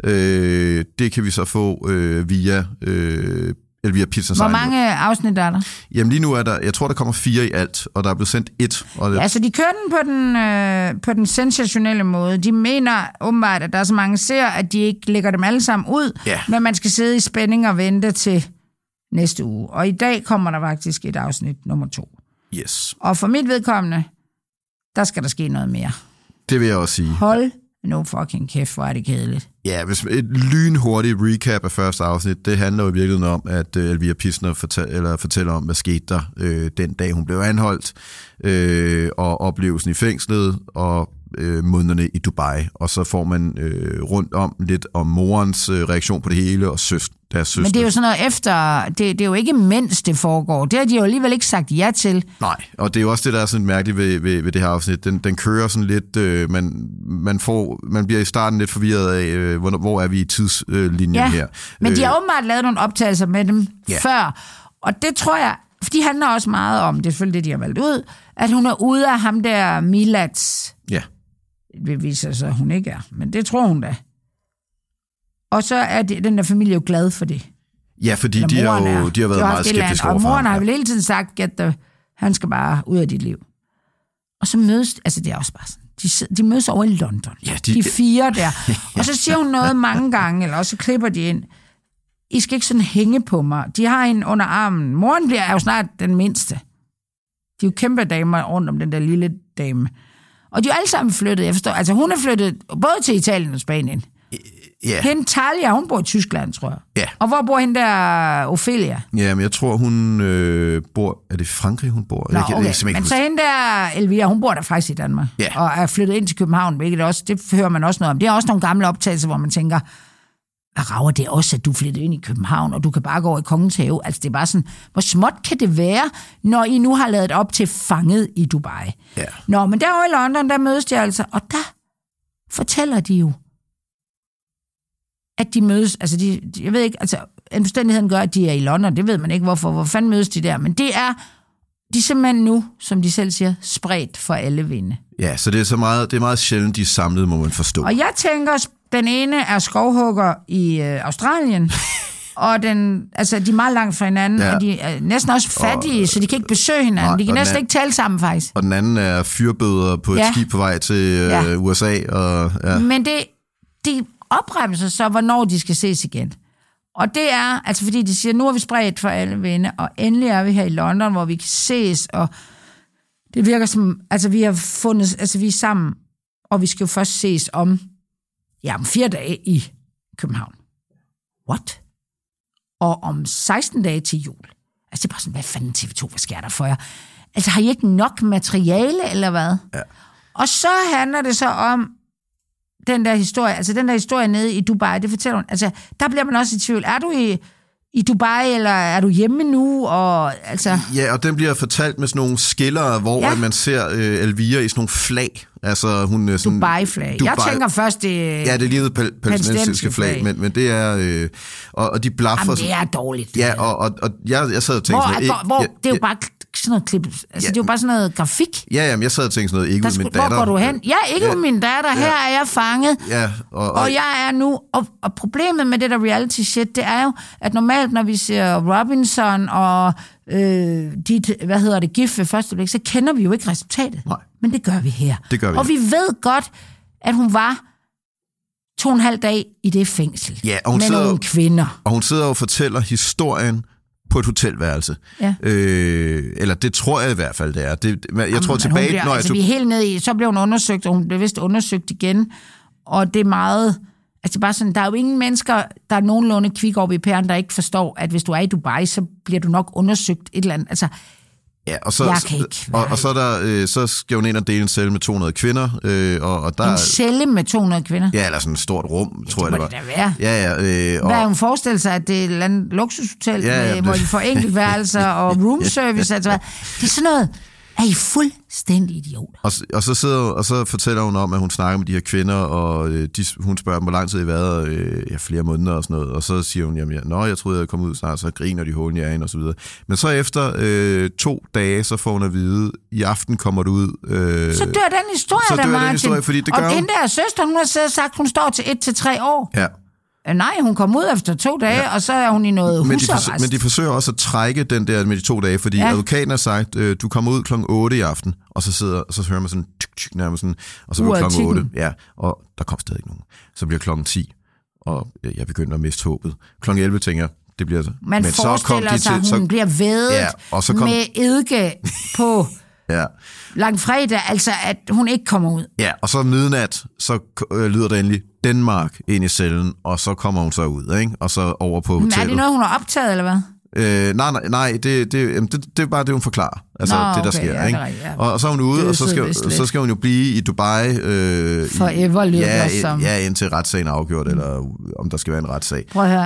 Det kan vi så få via Pitsner.
Hvor mange afsnit er der?
Jamen lige nu er der, jeg tror der kommer 4 i alt, og der er blevet sendt 1.
Ja, så de kører den på den sensationelle måde. De mener åbenbart, at der er så mange seere, at de ikke lægger dem alle sammen ud, men man skal sidde i spænding og vente til næste uge. Og i dag kommer der faktisk et afsnit nummer 2.
Yes.
Og for mit vedkommende, der skal der ske noget mere.
Det vil jeg også sige.
Hold no fucking kæft, hvor er det kedeligt.
Ja, hvis et lynhurtigt recap af første afsnit, det handler jo i virkeligheden om, at Elvira Pitsner fortæller om, hvad skete der den dag, hun blev anholdt, og oplevelsen i fængslet, og månederne i Dubai. Og så får man rundt om lidt om morens reaktion på det hele, og deres søster. Men
det er jo sådan noget efter, det er jo ikke mens det foregår. Det har de jo alligevel ikke sagt ja til.
Nej, og det er jo også det, der er sådan mærkeligt ved det her afsnit. Den kører sådan lidt, man bliver i starten lidt forvirret af, hvor er vi i tidslinjen her.
Men de har åbenbart lavet nogle optagelser med dem før, og det tror jeg, for de handler også meget om, det er selvfølgelig det, de har valgt ud, at hun er ude af ham der Milats.
Ja.
Det viser sig, at hun ikke er, men det tror hun da. Og så er den der familie jo glad for det.
Ja, fordi de har været meget skeptiske overfor.
Og moren har vel hele tiden sagt, at han skal bare ud af dit liv. Og så mødes, altså det er også bare sådan, de mødes over i London. Ja, de 4 der. Og så siger hun noget mange gange, eller også klipper de ind. I skal ikke sådan hænge på mig. De har en under armen. Moren er jo snart den mindste. De er jo kæmpe damer rundt om den der lille dame. Og de er alle sammen flyttet, jeg forstår. Altså hun er flyttet både til Italien og Spanien.
Yeah.
Hende Talia, hun bor i Tyskland, tror jeg.
Yeah.
Og hvor bor hende der Ophelia?
Ja, men jeg tror, hun bor... Er det Frankrig, hun bor?
Nå, okay. Men så hende der Elvira, hun bor der faktisk i Danmark.
Yeah.
Og er flyttet ind til København, hvilket også, det hører man også noget om. Det er også nogle gamle optagelser, hvor man tænker, hvad rager det også, at du flyttede ind i København, og du kan bare gå over i Kongens Have. Altså det er bare sådan, hvor småt kan det være, når I nu har lavet op til Fanget i Dubai?
Yeah.
Nå, men derovre i London, der mødes de altså, og der fortæller de jo, at de mødes, altså jeg ved ikke, altså omstændigheden gør, at de er i London, det ved man ikke hvorfor, hvor fanden mødes de der, men de er simpelthen nu, som de selv siger, spredt for alle vinde.
Ja, så det er meget sjældent, de er samlet, må man forstå.
Og jeg tænker, den ene er skovhugger i Australien, Og de er meget langt fra hinanden, og de er næsten også fattige, så de kan ikke besøge hinanden. De kan næsten ikke tale sammen, faktisk.
Og den anden er fyrbøder på et skib på vej til USA.
Men de opremser så, hvornår de skal ses igen. Og det er, fordi de siger, nu har vi spredt for alle vinde, og endelig er vi her i London, hvor vi kan ses, og det virker som, vi har fundet, vi er sammen, og vi skal jo først ses om 4 dage i København. What? Og om 16 dage til jul. Det er bare sådan, hvad fanden TV2, hvad sker der for jer? Har I ikke nok materiale, eller hvad? Ja. Og så handler det så om den der historie nede i Dubai, det fortæller hun. Der bliver man også i tvivl. Er du i Dubai, eller er du hjemme nu?
Ja, og den bliver fortalt med sådan nogle skillere, hvor at man ser Elvira i sådan nogle flag. Hun sådan
Dubai-flag. Jeg tænker først det.
Ja, det er lige det palæstinensiske flag, men det er og de blaffer.
Jamen, det er dårligt.
Ja, og jeg sad og tænkte
det er jo bare sådan noget klip. Det er jo bare sådan noget grafik.
Ja, jamen, jeg sad og tænkte sådan noget, ikke ud min datter.
Hvor går du hen? Ja, ikke ud min datter. Her er jeg fanget.
Ja,
og jeg er nu. Og problemet med det der reality shit, det er jo, at normalt, når vi ser Robinson og gift ved første blik, så kender vi jo ikke resultatet.
Nej.
Men det gør vi her.
Det gør vi.
Og vi ved godt, at hun var 2,5 dage i det fængsel.
Ja, og
med nogle kvinder.
Og hun sidder og fortæller historien på et hotelværelse. Ja. Eller det tror jeg i hvert fald, det er. Jeg tror tilbage...
vi er helt nede i... Så blev hun undersøgt, og hun blev vist undersøgt igen. Og det er meget... det er bare sådan, der er jo ingen mennesker, der er nogenlunde kvik over i pæren, der ikke forstår, at hvis du er i Dubai, så bliver du nok undersøgt et eller andet.
Ja, og så, så skal hun ind og dele en celle med 200 kvinder. Og der,
en celle med 200 kvinder?
Ja, eller sådan et stort rum, tror jeg det var.
Det være.
Ja,
hvad har hun forestillet sig, at det er et eller andet luksushotel, hvor de får enkeltværelser og roomservice? Det er sådan noget. Er I fuldstændig idioter?
Og så fortæller hun om, at hun snakker med de her kvinder, og hun spørger dem, hvor lang tid I har været, flere måneder og sådan noget. Og så siger hun, jeg troede, jeg kom ud snart, så griner de hålen i agen og så videre. Men så efter 2 dage, så får hun at vide, i aften kommer du ud.
Så dør den historie, Martin.
Fordi det gør
og den der søster, hun har sagt, hun står til 1 til 3 år.
Ja.
Nej, hun kom ud efter 2 dage, og så er hun i noget husarrest.
Men de forsøger også at trække den der med de 2 dage, fordi advokaten har sagt, du kommer ud kl. 8 i aften, og så hører man sådan, nærmest sådan, og så bliver kl. 8, og der kom stadig ikke nogen. Så bliver kl. 10, og jeg begynder at miste håbet. Kl. 11 tænker jeg, det bliver så.
Man forestiller sig, at hun bliver vædet med eddike på langfredag, at hun ikke kommer ud.
Ja, og så midnat, så lyder der endelig Danmark ind i cellen, og så kommer hun så ud, ikke? Og så over på hotellet.
Men er det noget, hun har optaget, eller hvad?
Nej, det er bare det, hun forklarer. Det, der sker, ikke? Og så er hun ude, og så skal hun jo blive i Dubai.
Forever lyder det som.
Ja, indtil retssagen er afgjort, eller om der skal være en retssag.
Prøv at høre.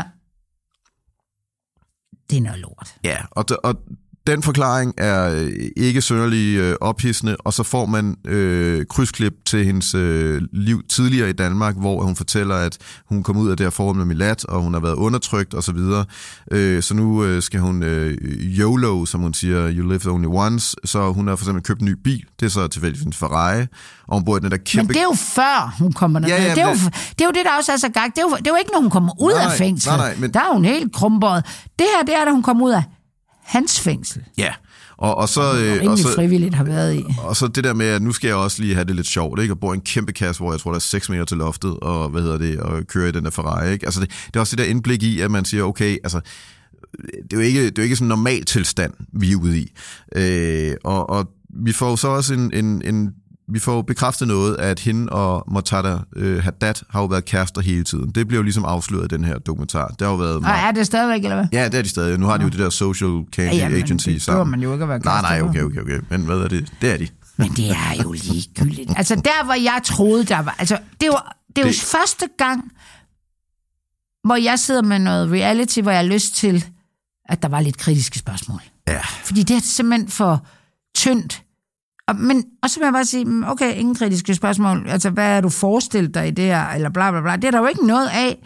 Det er noget lort.
Ja, og den forklaring er ikke synderlig ophidsende, og så får man krydsklip til hendes liv tidligere i Danmark, hvor hun fortæller, at hun kom ud af det her forhold med Milad, og hun har været undertrykt osv. Så nu skal hun YOLO, som hun siger, you live only once, så hun har for eksempel købt en ny bil, det er så tilfældigvis en Ferrari, og hun bor i den der kæmpe...
Men det er jo før hun kommer derned. Det er jo det, der også er så galt. Det er jo ikke, når hun kommer ud af fængslet.
Men...
Der er hun helt krumbøjet. Det her, det er, da hun kommer ud af hans fængsel.
Ja, og så...
rimelig frivilligt har været i.
Og så det der med, at nu skal jeg også lige have det lidt sjovt, ikke? Og bo i en kæmpe kasse, hvor jeg tror, der er 6 meter til loftet, og og køre i den der Ferrari, ikke? Det er også det der indblik i, at man siger, okay, det er jo ikke sådan en normal tilstand, vi er ude i. Og vi får så også vi får bekræftet noget, at hende og Mortada Haddad har jo været kærester hele tiden. Det bliver jo ligesom afsløret i den her dokumentar. Det har jo været...
Og er det stadigvæk, eller hvad?
Ja, det er de stadig. Nu har de jo det der Social Candy Agency
det sammen. Man jo ikke at være kærester.
Nej, okay. Men hvad er det? Det er de.
Men det er jo ligegyldigt. Der, hvor jeg troede, der var... det er jo første gang, hvor jeg sidder med noget reality, hvor jeg har lyst til, at der var lidt kritiske spørgsmål.
Ja.
Fordi det er simpelthen for tyndt. Og så vil jeg bare sige, okay, ingen kritiske spørgsmål. Hvad er du forestillet dig i det her, eller bla bla bla. Det er der jo ikke noget af.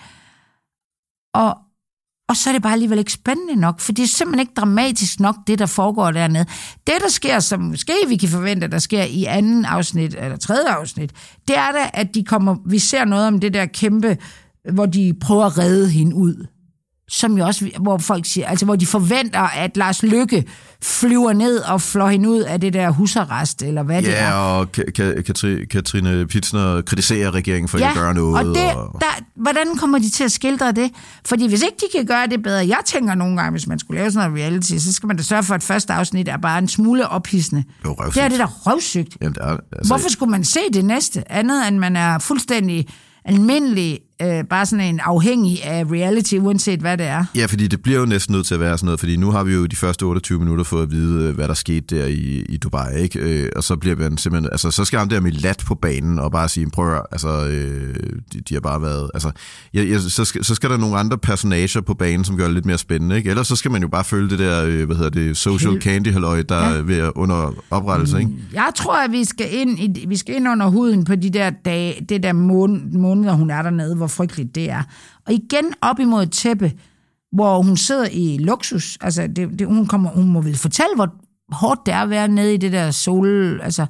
Og så er det bare alligevel ikke spændende nok, for det er simpelthen ikke dramatisk nok, det der foregår dernede. Det, der sker, som måske vi kan forvente, der sker i 2. afsnit, eller 3. afsnit, det er da, at vi ser noget om det der kæmpe, hvor de prøver at redde hende ud. som jo også, hvor folk siger, altså hvor de forventer, at Lars Løkke flyver ned og flår hende ud af det der husarrest, eller hvad det er.
Ja, og Katrine Pitsner kritiserer regeringen for ikke at gøre noget.
Og hvordan kommer de til at skildre det? Fordi hvis ikke de kan gøre det bedre, jeg tænker nogle gange, hvis man skulle lave sådan noget reality, så skal man da sørge for, at første afsnit er bare en smule ophidsende. Det er det der røvsygt.
Jamen, det er, altså...
Hvorfor skulle man se det næste? Andet end man er fuldstændig almindelig, bare sådan en afhængig af reality, uanset hvad det er.
Ja, fordi det bliver jo næsten nødt til at være sådan noget, fordi nu har vi jo de første 28 minutter fået at vide, hvad der skete der i Dubai, ikke? Og så bliver man simpelthen, altså så skal han der med lat på banen og bare sige, prøv at, altså, de har bare været, altså, så skal der nogle andre personager på banen, som gør det lidt mere spændende, ikke? Ellers så skal man jo bare følge det der, social candy-halløj, der er ved under oprettelse, ikke?
Jeg tror, at vi skal ind under huden på de der dage, det der måneder, hun er dernede, hvor frygteligt det er. Og igen op imod et tæppe, hvor hun sidder i luksus. Altså, hun må vel fortælle, hvor hårdt det er at være nede i det der sol. Altså,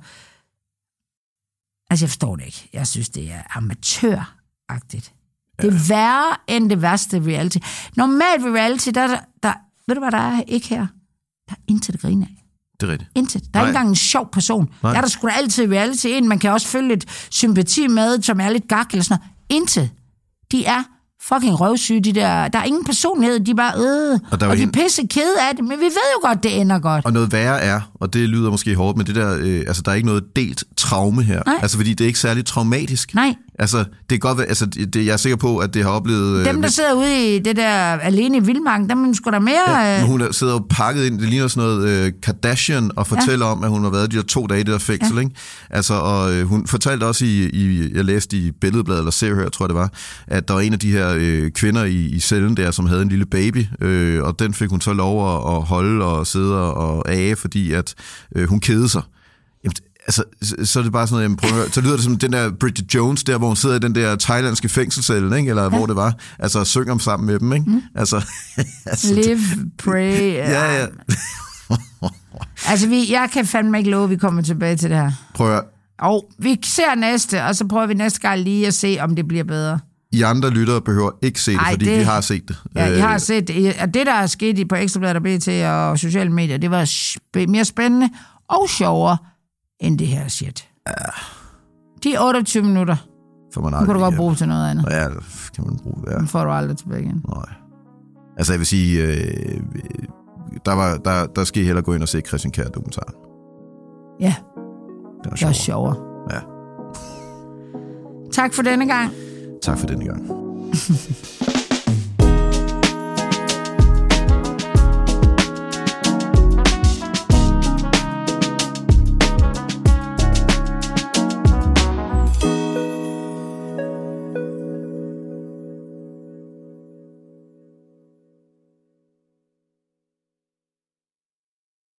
jeg forstår det ikke. Jeg synes, det er amatøragtigt. Ja. Det er værre end det værste reality. Normalt reality, der ved du hvad, der er ikke her? Der er intet at grine af.
Det er rigtigt.
Intet. Der er ikke engang en sjov person.
Nej.
Der er der sgu da altid reality ind. Man kan også følge lidt sympati med, som er lidt gak eller sådan noget. Intet. De er fucking røvsyge, de der. Der er ingen personlighed, de er bare og de er pisse kede af det, men vi ved jo godt, det ender godt.
Og noget værre er, og det lyder måske hårdt, men det der, altså der er ikke noget delt traume her.
Nej.
Altså fordi det er ikke særlig traumatisk.
Nej.
Altså det er godt, altså jeg er sikker på, at det har oplevet...
Dem, der sidder ude i det der alene i vildmarken, dem er sgu da mere...
Ja, hun sidder jo pakket ind, det ligner sådan noget Kardashian, og fortæller om, at hun har været de der 2 dage i det der fængsel, ikke? Altså, og hun fortalte også jeg læste i Billedbladet, eller Se og Hør, tror jeg det var, at der var en af de her kvinder i cellen der, som havde en lille baby, og den fik hun så lov at holde og sidde og age, fordi at hun kedede sig. Jamen, altså, så er det bare sådan noget, så lyder det som den der Bridget Jones der, hvor hun sidder i den der thailandske fængselscelle, ikke? Eller hvor det var, altså synger sammen med dem, ikke? Altså,
live, pray.
Ja.
Altså, jeg kan fandme ikke love, at vi kommer tilbage til det her.
Prøv at...
Og vi ser næste, og så prøver vi næste gang lige at se, om det bliver bedre.
I andre lyttere behøver ikke se det, fordi vi har set det.
Ja, I har set det. Og det, der er sket på Ekstrabladet og BT og sociale medier, det var mere spændende og sjovere end det her shit.
Ja.
De 28 minutter,
nu
kan du godt bruge til noget andet.
Ja, det kan man bruge, ja.
Den får du aldrig tilbage igen.
Nej. Altså, jeg vil sige, der skal I hellere gå ind og se Christian Kjær dokumentaren.
Ja, det er sjovere.
Ja.
Tak for denne gang.
Tak for denne gang.